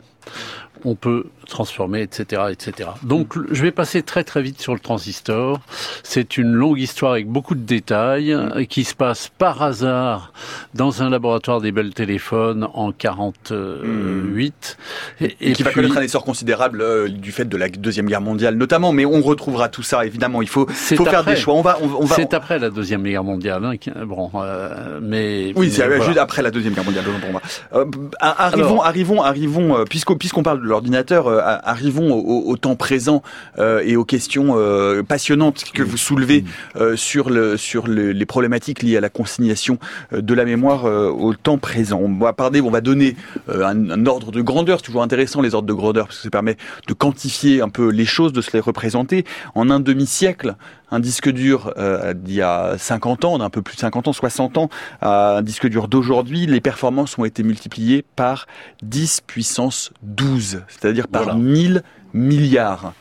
On peut transformer, et cetera, et cetera. Donc, je vais passer très très vite sur le transistor. C'est une longue histoire avec beaucoup de détails mmh. qui se passe par hasard dans un laboratoire des Bell Telephone en quarante-huit. Mmh. Et, et, et qui puis... va connaître un essor considérable euh, du fait de la Deuxième Guerre mondiale notamment, mais on retrouvera tout ça évidemment. Il faut, faut faire des choix. On va, on, on va, c'est on... après la Deuxième Guerre mondiale. Hein, qui... Bon, euh, mais... Oui, mais, c'est voilà. juste après la Deuxième Guerre mondiale. Euh, arrivons, Alors... arrivons, arrivons, euh, puisqu'on, puisqu'on parle de l'ordinateur, euh, arrivons au, au temps présent euh, et aux questions euh, passionnantes que vous soulevez euh, sur, le, sur le, les problématiques liées à la consignation euh, de la mémoire euh, au temps présent. On va parler, on va donner euh, un, un ordre de grandeur. C'est toujours intéressant les ordres de grandeur parce que ça permet de quantifier un peu les choses, de se les représenter. En un demi-siècle, un disque dur euh, d'il y a cinquante ans, d'un peu plus de cinquante ans, soixante ans, à un disque dur d'aujourd'hui, les performances ont été multipliées par dix puissance douze, c'est-à-dire par voilà. mille milliards.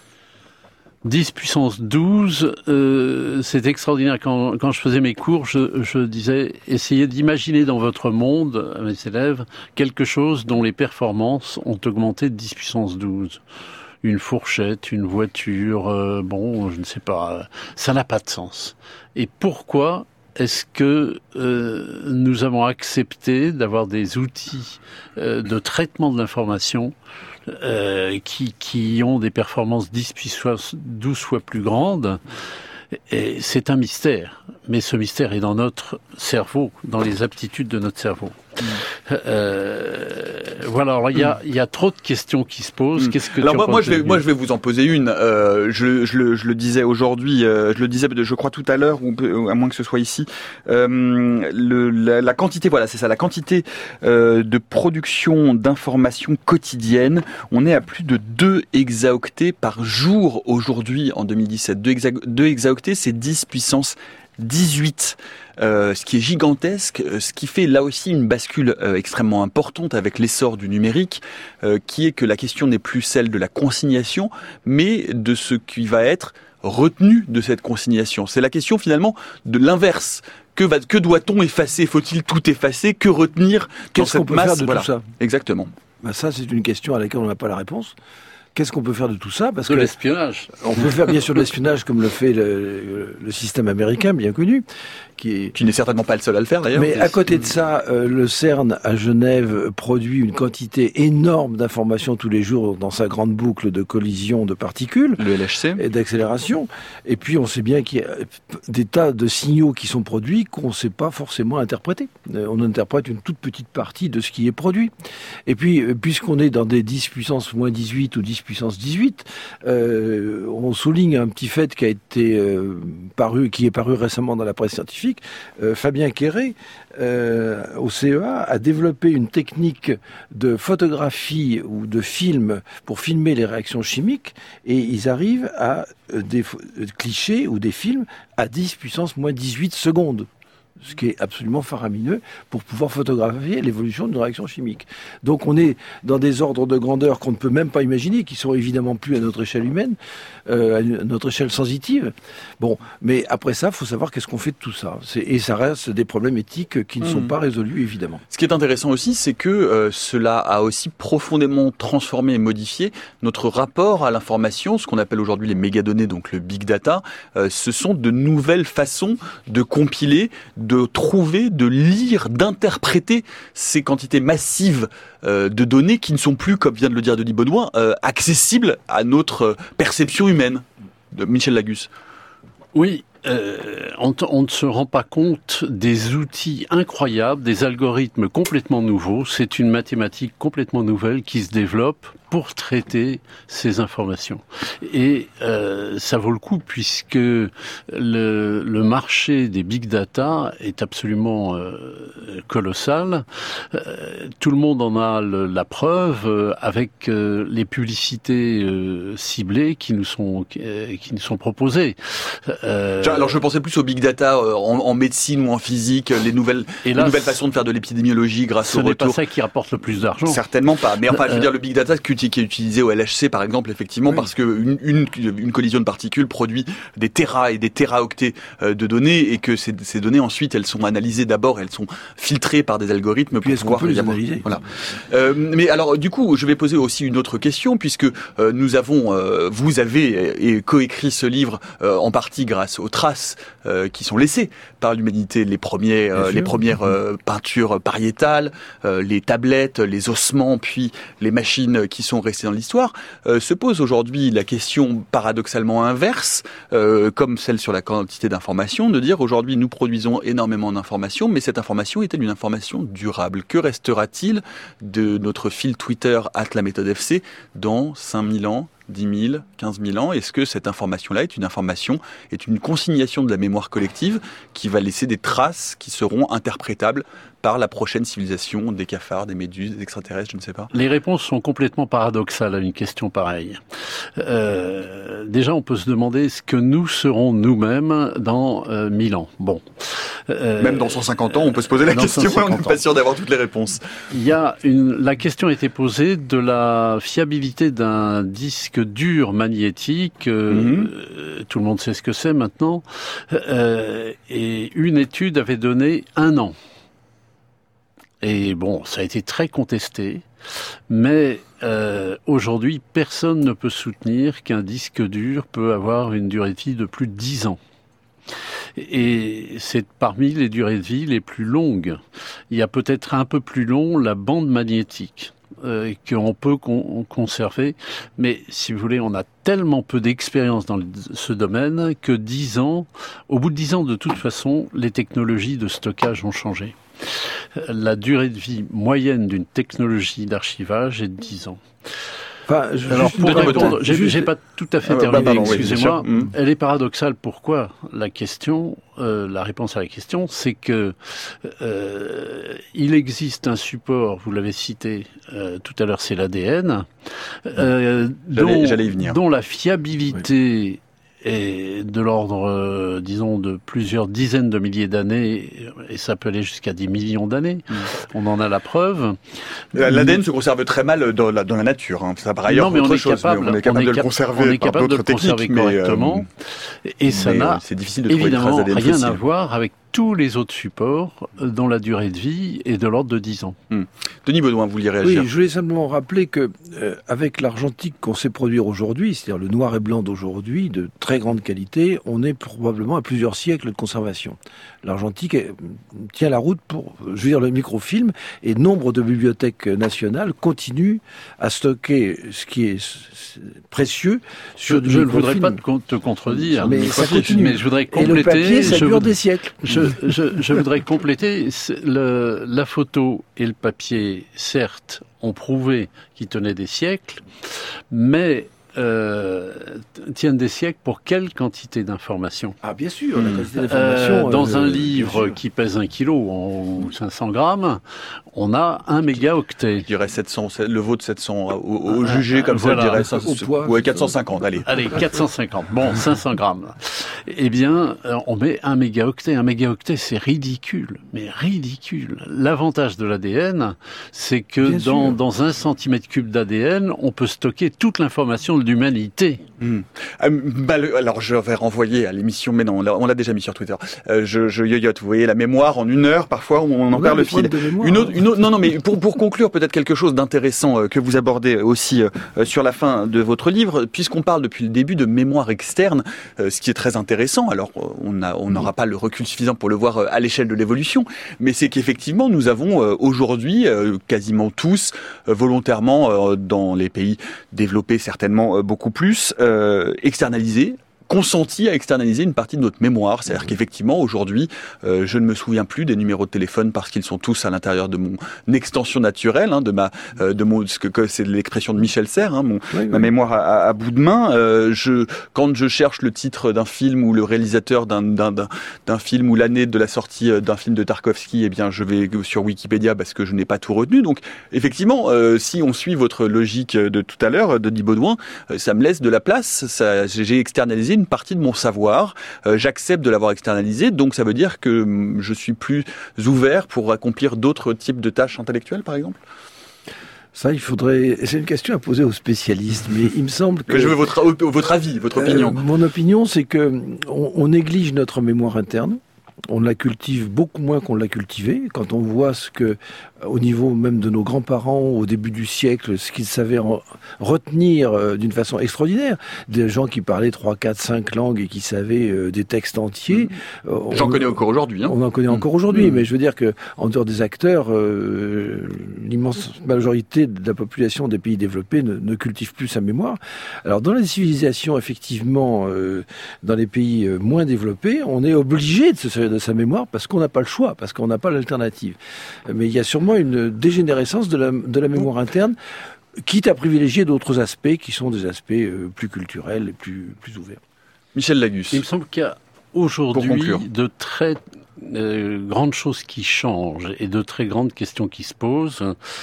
dix puissance douze, euh, c'est extraordinaire. Quand, quand je faisais mes cours, je, je disais, essayez d'imaginer dans votre monde, à mes élèves, quelque chose dont les performances ont augmenté de dix puissance douze. Une fourchette, une voiture, euh, bon, je ne sais pas, ça n'a pas de sens. Et pourquoi est-ce que euh, nous avons accepté d'avoir des outils euh, de traitement de l'information euh, qui, qui ont des performances dix puissance douze fois plus grandes? Et c'est un mystère, mais ce mystère est dans notre cerveau, dans les aptitudes de notre cerveau. Mmh. Euh, voilà, alors il y a, il y a trop de questions qui se posent. Mmh. Qu'est-ce que alors tu moi, en moi penses je vais, moi je vais vous en poser une. Euh, je, je, le, je le disais aujourd'hui, euh, je le disais, je crois tout à l'heure, ou à moins que ce soit ici. Euh, le, la, la quantité, voilà, c'est ça, la quantité euh, de production d'informations quotidiennes. On est à plus de deux exaoctets par jour aujourd'hui en deux mille dix-sept. deux, exa, deux exaoctets, c'est dix puissance dix-huit, euh, ce qui est gigantesque, ce qui fait là aussi une bascule euh, extrêmement importante avec l'essor du numérique, euh, qui est que la question n'est plus celle de la consignation, mais de ce qui va être retenu de cette consignation. C'est la question finalement de l'inverse. Que, va, que doit-on effacer? Faut-il tout effacer? Que retenir? Qu'est-ce qu'on peut masse? faire de Voilà. tout ça? Exactement. Ben ça, c'est une question à laquelle on n'a pas la réponse. Qu'est-ce qu'on peut faire de tout ça? Parce de que l'espionnage. On peut faire bien sûr de l'espionnage comme le fait le, le système américain bien connu, qui est qui n'est certainement pas le seul à le faire d'ailleurs. Mais à côté de ça, euh, le CERN à Genève produit une quantité énorme d'informations tous les jours dans sa grande boucle de collision de particules, le L H C, et d'accélération. Et puis on sait bien qu'il y a des tas de signaux qui sont produits qu'on ne sait pas forcément interpréter. On interprète une toute petite partie de ce qui est produit. Et puis puisqu'on est dans des dix puissance moins dix-huit ou dix puissance dix-huit, euh, on souligne un petit fait qui a été euh, paru, qui est paru récemment dans la presse scientifique. Euh, Fabien Quéré, euh, au C E A, a développé une technique de photographie ou de film pour filmer les réactions chimiques, et ils arrivent à euh, des clichés ou des films à dix puissance moins dix-huit secondes. ce qui est absolument faramineux pour pouvoir photographier l'évolution d'une réaction chimique. Donc on est dans des ordres de grandeur qu'on ne peut même pas imaginer, qui sont évidemment plus à notre échelle humaine, euh, à notre échelle sensitive. Bon, mais après ça, il faut savoir qu'est-ce qu'on fait de tout ça. C'est, et ça reste des problèmes éthiques qui ne mmh. sont pas résolus, évidemment. Ce qui est intéressant aussi, c'est que euh, cela a aussi profondément transformé et modifié notre rapport à l'information, ce qu'on appelle aujourd'hui les mégadonnées, donc le big data. Euh, ce sont de nouvelles façons de compiler, de de trouver, de lire, d'interpréter ces quantités massives euh, de données qui ne sont plus, comme vient de le dire Denis Baudouin, euh, accessibles à notre perception humaine. De Michel Lagus. Oui. Euh, on, on ne se rend pas compte des outils incroyables, des algorithmes complètement nouveaux. C'est une mathématique complètement nouvelle qui se développe pour traiter ces informations. Et euh, ça vaut le coup puisque le, le marché des big data est absolument euh, colossal. Euh, tout le monde en a le, la preuve euh, avec euh, les publicités euh, ciblées qui nous sont qui, euh, qui nous sont proposées. Euh, Alors je pensais plus au big data euh, en, en médecine ou en physique, les nouvelles, là, les nouvelles façons de faire de l'épidémiologie grâce au retour. Ce n'est pas ça qui rapporte le plus d'argent. Certainement pas. Mais enfin, je veux dire, le big data qui est utilisé au L H C, par exemple, effectivement, oui. parce que une, une, une collision de particules produit des téra et des téraoctets de données et que ces, ces données ensuite elles sont analysées d'abord, elles sont filtrées par des algorithmes pour pouvoir les analyser. Voilà. Euh, mais alors, du coup, je vais poser aussi une autre question puisque euh, nous avons, euh, vous avez et coécrit ce livre euh, en partie grâce aux traces euh, qui sont laissées par l'humanité, les premiers, euh, les premières euh, peintures pariétales, euh, les tablettes, les ossements, puis les machines qui sont restées dans l'histoire. Euh, se pose aujourd'hui la question paradoxalement inverse, euh, comme celle sur la quantité d'informations, de dire aujourd'hui nous produisons énormément d'informations, mais cette information est-elle une information durable ? Que restera-t-il de notre fil Twitter arobase la méthode F C dans cinq mille ans ? dix mille, quinze mille ans, est-ce que cette information-là est une information, est une consignation de la mémoire collective qui va laisser des traces qui seront interprétables par la prochaine civilisation des cafards, des méduses, des extraterrestres, je ne sais pas? Les réponses sont complètement paradoxales à une question pareille. Euh, déjà, on peut se demander ce que nous serons nous-mêmes dans euh, mille ans. Bon. Euh, Même dans cent cinquante ans, on peut se poser la question, on n'est pas sûr d'avoir toutes les réponses. Il y a une, la question a été posée de la fiabilité d'un disque dur magnétique. Euh, mm-hmm. Tout le monde sait ce que c'est maintenant. Euh, et une étude avait donné un an. Et bon, ça a été très contesté, mais euh, aujourd'hui, personne ne peut soutenir qu'un disque dur peut avoir une durée de vie de plus de dix ans. Et c'est parmi les durées de vie les plus longues. Il y a peut-être un peu plus long la bande magnétique euh, qu'on peut con- conserver, mais si vous voulez, on a tellement peu d'expérience dans ce domaine que dix ans, au bout de dix ans, de toute façon, les technologies de stockage ont changé. La durée de vie moyenne d'une technologie d'archivage est de dix ans. Enfin, je, Alors, pour répondre, j'ai, juste... j'ai pas tout à fait ah, terminé, bah, pardon, excusez-moi. Oui, mmh. Elle est paradoxale. Pourquoi? La question, euh, la réponse à la question, c'est que euh, il existe un support, vous l'avez cité euh, tout à l'heure, c'est l'A D N, euh, j'allais, dont, j'allais y venir. dont la fiabilité oui. est de l'ordre, euh, disons, de plusieurs dizaines de milliers d'années, et ça peut aller jusqu'à des millions d'années. Mmh. On en a la preuve. L'A D N se conserve très mal dans la, dans la nature. Hein. Ça, par ailleurs, non, mais autre on est chose, capable, mais on est capable on est de cap- le conserver on est par capable d'autres de le conserver techniques, correctement. Mais, et ça mais n'a c'est difficile de trouver évidemment des traces d'A D N rien fossiles. à voir avec tous les autres supports dont la durée de vie est de l'ordre de dix ans. Hum. Denis Baudouin, vous vouliez réagir? Oui, je voulais simplement rappeler que euh, avec l'argentique qu'on sait produire aujourd'hui, c'est-à-dire le noir et blanc d'aujourd'hui, de très grande qualité, on est probablement à plusieurs siècles de conservation. L'argentique est, tient la route pour, je veux dire, le microfilm, et nombre de bibliothèques nationales continuent à stocker ce qui est précieux sur je, du je ne microfilm. voudrais pas te contredire, mais, ça continue. mais je voudrais compléter. Et le papier, ça je dure voudrais, des siècles. Je, je, je voudrais compléter le, la photo et le papier, certes, ont prouvé qu'ils tenaient des siècles, mais euh, tiennent des siècles pour quelle quantité d'informations? Ah, bien sûr, mmh. la quantité d'informations. Euh, dans euh, un livre qui pèse un kilo ou cinq cents grammes, on a un mégaoctet. Je dirais sept cents, le vôtre sept cents, au, au jugé comme voilà. ça, je dirais ça, Au poids, ouais, quatre cent cinquante, allez. Allez, quatre cent cinquante. Bon, cinq cents grammes. Eh bien, on met un mégaoctet. Un mégaoctet, c'est ridicule, mais ridicule. L'avantage de l'A D N, c'est que dans, dans un centimètre cube d'A D N, on peut stocker toute l'information de l'humanité. Mmh. Alors, je vais renvoyer à l'émission, mais non, on l'a déjà mis sur Twitter. Euh, je, je yoyote, vous voyez, la mémoire en une heure, parfois, on en on perd le fil. Une autre, une autre, non, non, mais pour, pour conclure, peut-être quelque chose d'intéressant euh, que vous abordez aussi euh, sur la fin de votre livre, puisqu'on parle depuis le début de mémoire externe, euh, ce qui est très intéressant. Alors, on a, on n'aura pas le recul suffisant pour le voir euh, à l'échelle de l'évolution, mais c'est qu'effectivement, nous avons euh, aujourd'hui, euh, quasiment tous, euh, volontairement, euh, dans les pays développés certainement euh, beaucoup plus, euh, externalisé, consenti à externaliser une partie de notre mémoire. C'est-à-dire qu'effectivement, aujourd'hui, euh, je ne me souviens plus des numéros de téléphone parce qu'ils sont tous à l'intérieur de mon extension naturelle, hein, de ma, euh, de mon, ce que, que c'est l'expression de Michel Serres, hein, mon, oui, ma oui. mémoire à, à bout de main. Euh, je, quand je cherche le titre d'un film ou le réalisateur d'un, d'un, d'un, d'un film ou l'année de la sortie d'un film de Tarkovsky, eh bien, je vais sur Wikipédia parce que je n'ai pas tout retenu. Donc, effectivement, euh, si on suit votre logique de tout à l'heure, Denis Baudouin, euh, ça me laisse de la place. Ça, j'ai externalisé une partie de mon savoir, euh, j'accepte de l'avoir externalisé, donc ça veut dire que je suis plus ouvert pour accomplir d'autres types de tâches intellectuelles, par exemple? Ça, il faudrait. C'est une question à poser aux spécialistes, mais il me semble que. Je veux votre, votre avis, votre opinion. Euh, mon opinion, c'est que on, on néglige notre mémoire interne. On la cultive beaucoup moins qu'on l'a cultivée. Quand on voit ce que, au niveau même de nos grands-parents, au début du siècle, ce qu'ils savaient en retenir euh, d'une façon extraordinaire, des gens qui parlaient trois, quatre, cinq langues et qui savaient euh, des textes entiers. Mmh. Euh, J'en on, connais encore aujourd'hui. Hein. On en connaît mmh. encore aujourd'hui, mmh. mais je veux dire que en dehors des acteurs, euh, l'immense majorité de la population des pays développés ne, ne cultive plus sa mémoire. Alors dans les civilisations, effectivement, euh, dans les pays euh, moins développés, on est obligé de se servir de sa mémoire parce qu'on n'a pas le choix, parce qu'on n'a pas l'alternative. Mais il y a sûrement une dégénérescence de la, de la mémoire interne, quitte à privilégier d'autres aspects qui sont des aspects euh, plus culturels et plus, plus ouverts. Michel Lagus. Il me semble qu'il y a aujourd'hui de très euh, grandes choses qui changent et de très grandes questions qui se posent.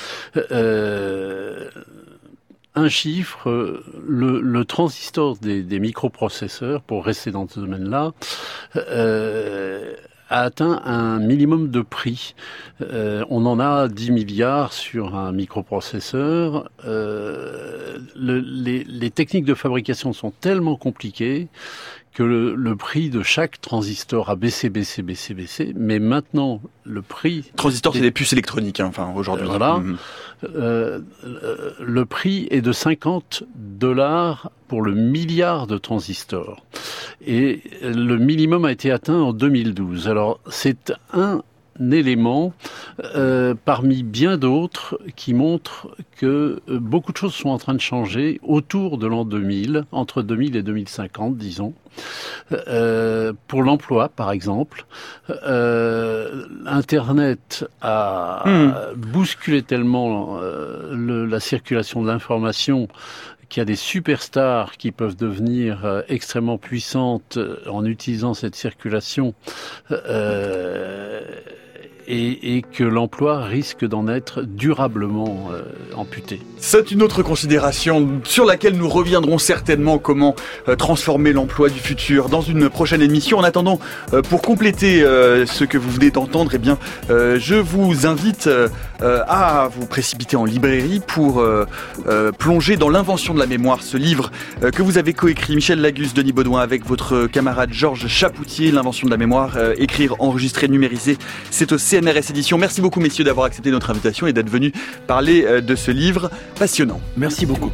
Euh, un chiffre, le, le transistor des, des microprocesseurs, pour rester dans ce domaine-là, euh, a atteint un minimum de prix. Euh, on en a dix milliards sur un microprocesseur. Euh, le, les, les techniques de fabrication sont tellement compliquées que le, le prix de chaque transistor a baissé, baissé, baissé, baissé. Mais maintenant, le prix... Transistor, des... c'est des puces électroniques, hein, enfin, aujourd'hui. Voilà. Mmh. Euh, le prix est de cinquante dollars pour le milliard de transistors. Et le minimum a été atteint en deux mille douze. Alors, c'est un élément euh, parmi bien d'autres qui montre que euh, beaucoup de choses sont en train de changer autour de l'an deux mille, entre deux mille et deux mille cinquante, disons. Euh, pour l'emploi, par exemple, euh, Internet a mmh. bousculé tellement euh, le, la circulation de l'information qu'il y a des superstars qui peuvent devenir euh, extrêmement puissantes euh, en utilisant cette circulation euh, et, et que l'emploi risque d'en être durablement euh, amputé. C'est une autre considération sur laquelle nous reviendrons certainement, comment euh, transformer l'emploi du futur dans une prochaine émission. En attendant, euh, pour compléter euh, ce que vous venez d'entendre, eh bien, euh, je vous invite euh, à vous précipiter en librairie pour euh, euh, plonger dans l'invention de la mémoire, ce livre euh, que vous avez coécrit, Michel Lagus, Denis Baudouin, avec votre camarade Georges Chapoutier, l'invention de la mémoire, euh, écrire, enregistrer, numériser, c'est au C N R S Éditions. Merci beaucoup, messieurs, d'avoir accepté notre invitation et d'être venus parler euh, de ce livre passionnant. Merci beaucoup.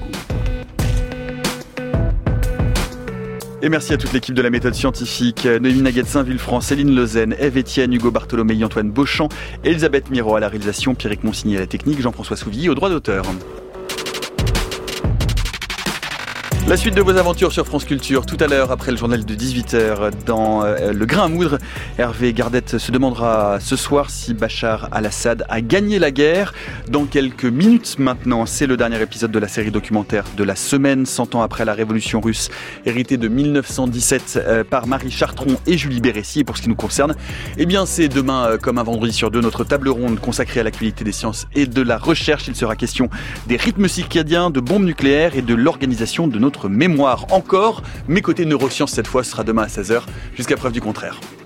Et merci à toute l'équipe de la méthode scientifique, Noémie Naguet-Saint-Vulfranc, Céline Lezen, Ève Etienne, Hugo Bartholomé, Antoine Beauchamp, Elisabeth Miro à la réalisation, Pierrick Monsigny à la technique, Jean-François Souvilly au droit d'auteur. La suite de vos aventures sur France Culture, tout à l'heure après le journal de dix-huit heures dans euh, le grain à moudre. Hervé Gardette se demandera ce soir si Bachar al-Assad a gagné la guerre. Dans quelques minutes maintenant, c'est le dernier épisode de la série documentaire de la semaine, cent ans après la révolution russe, héritée de mille neuf cent dix-sept euh, par Marie Chartron et Julie Bérécy. Et pour ce qui nous concerne, eh bien c'est demain euh, comme un vendredi sur deux, notre table ronde consacrée à l'actualité des sciences et de la recherche. Il sera question des rythmes circadiens, de bombes nucléaires et de l'organisation de notre mémoire. Encore, mes côtés neurosciences cette fois, ce sera demain à seize heures, jusqu'à preuve du contraire.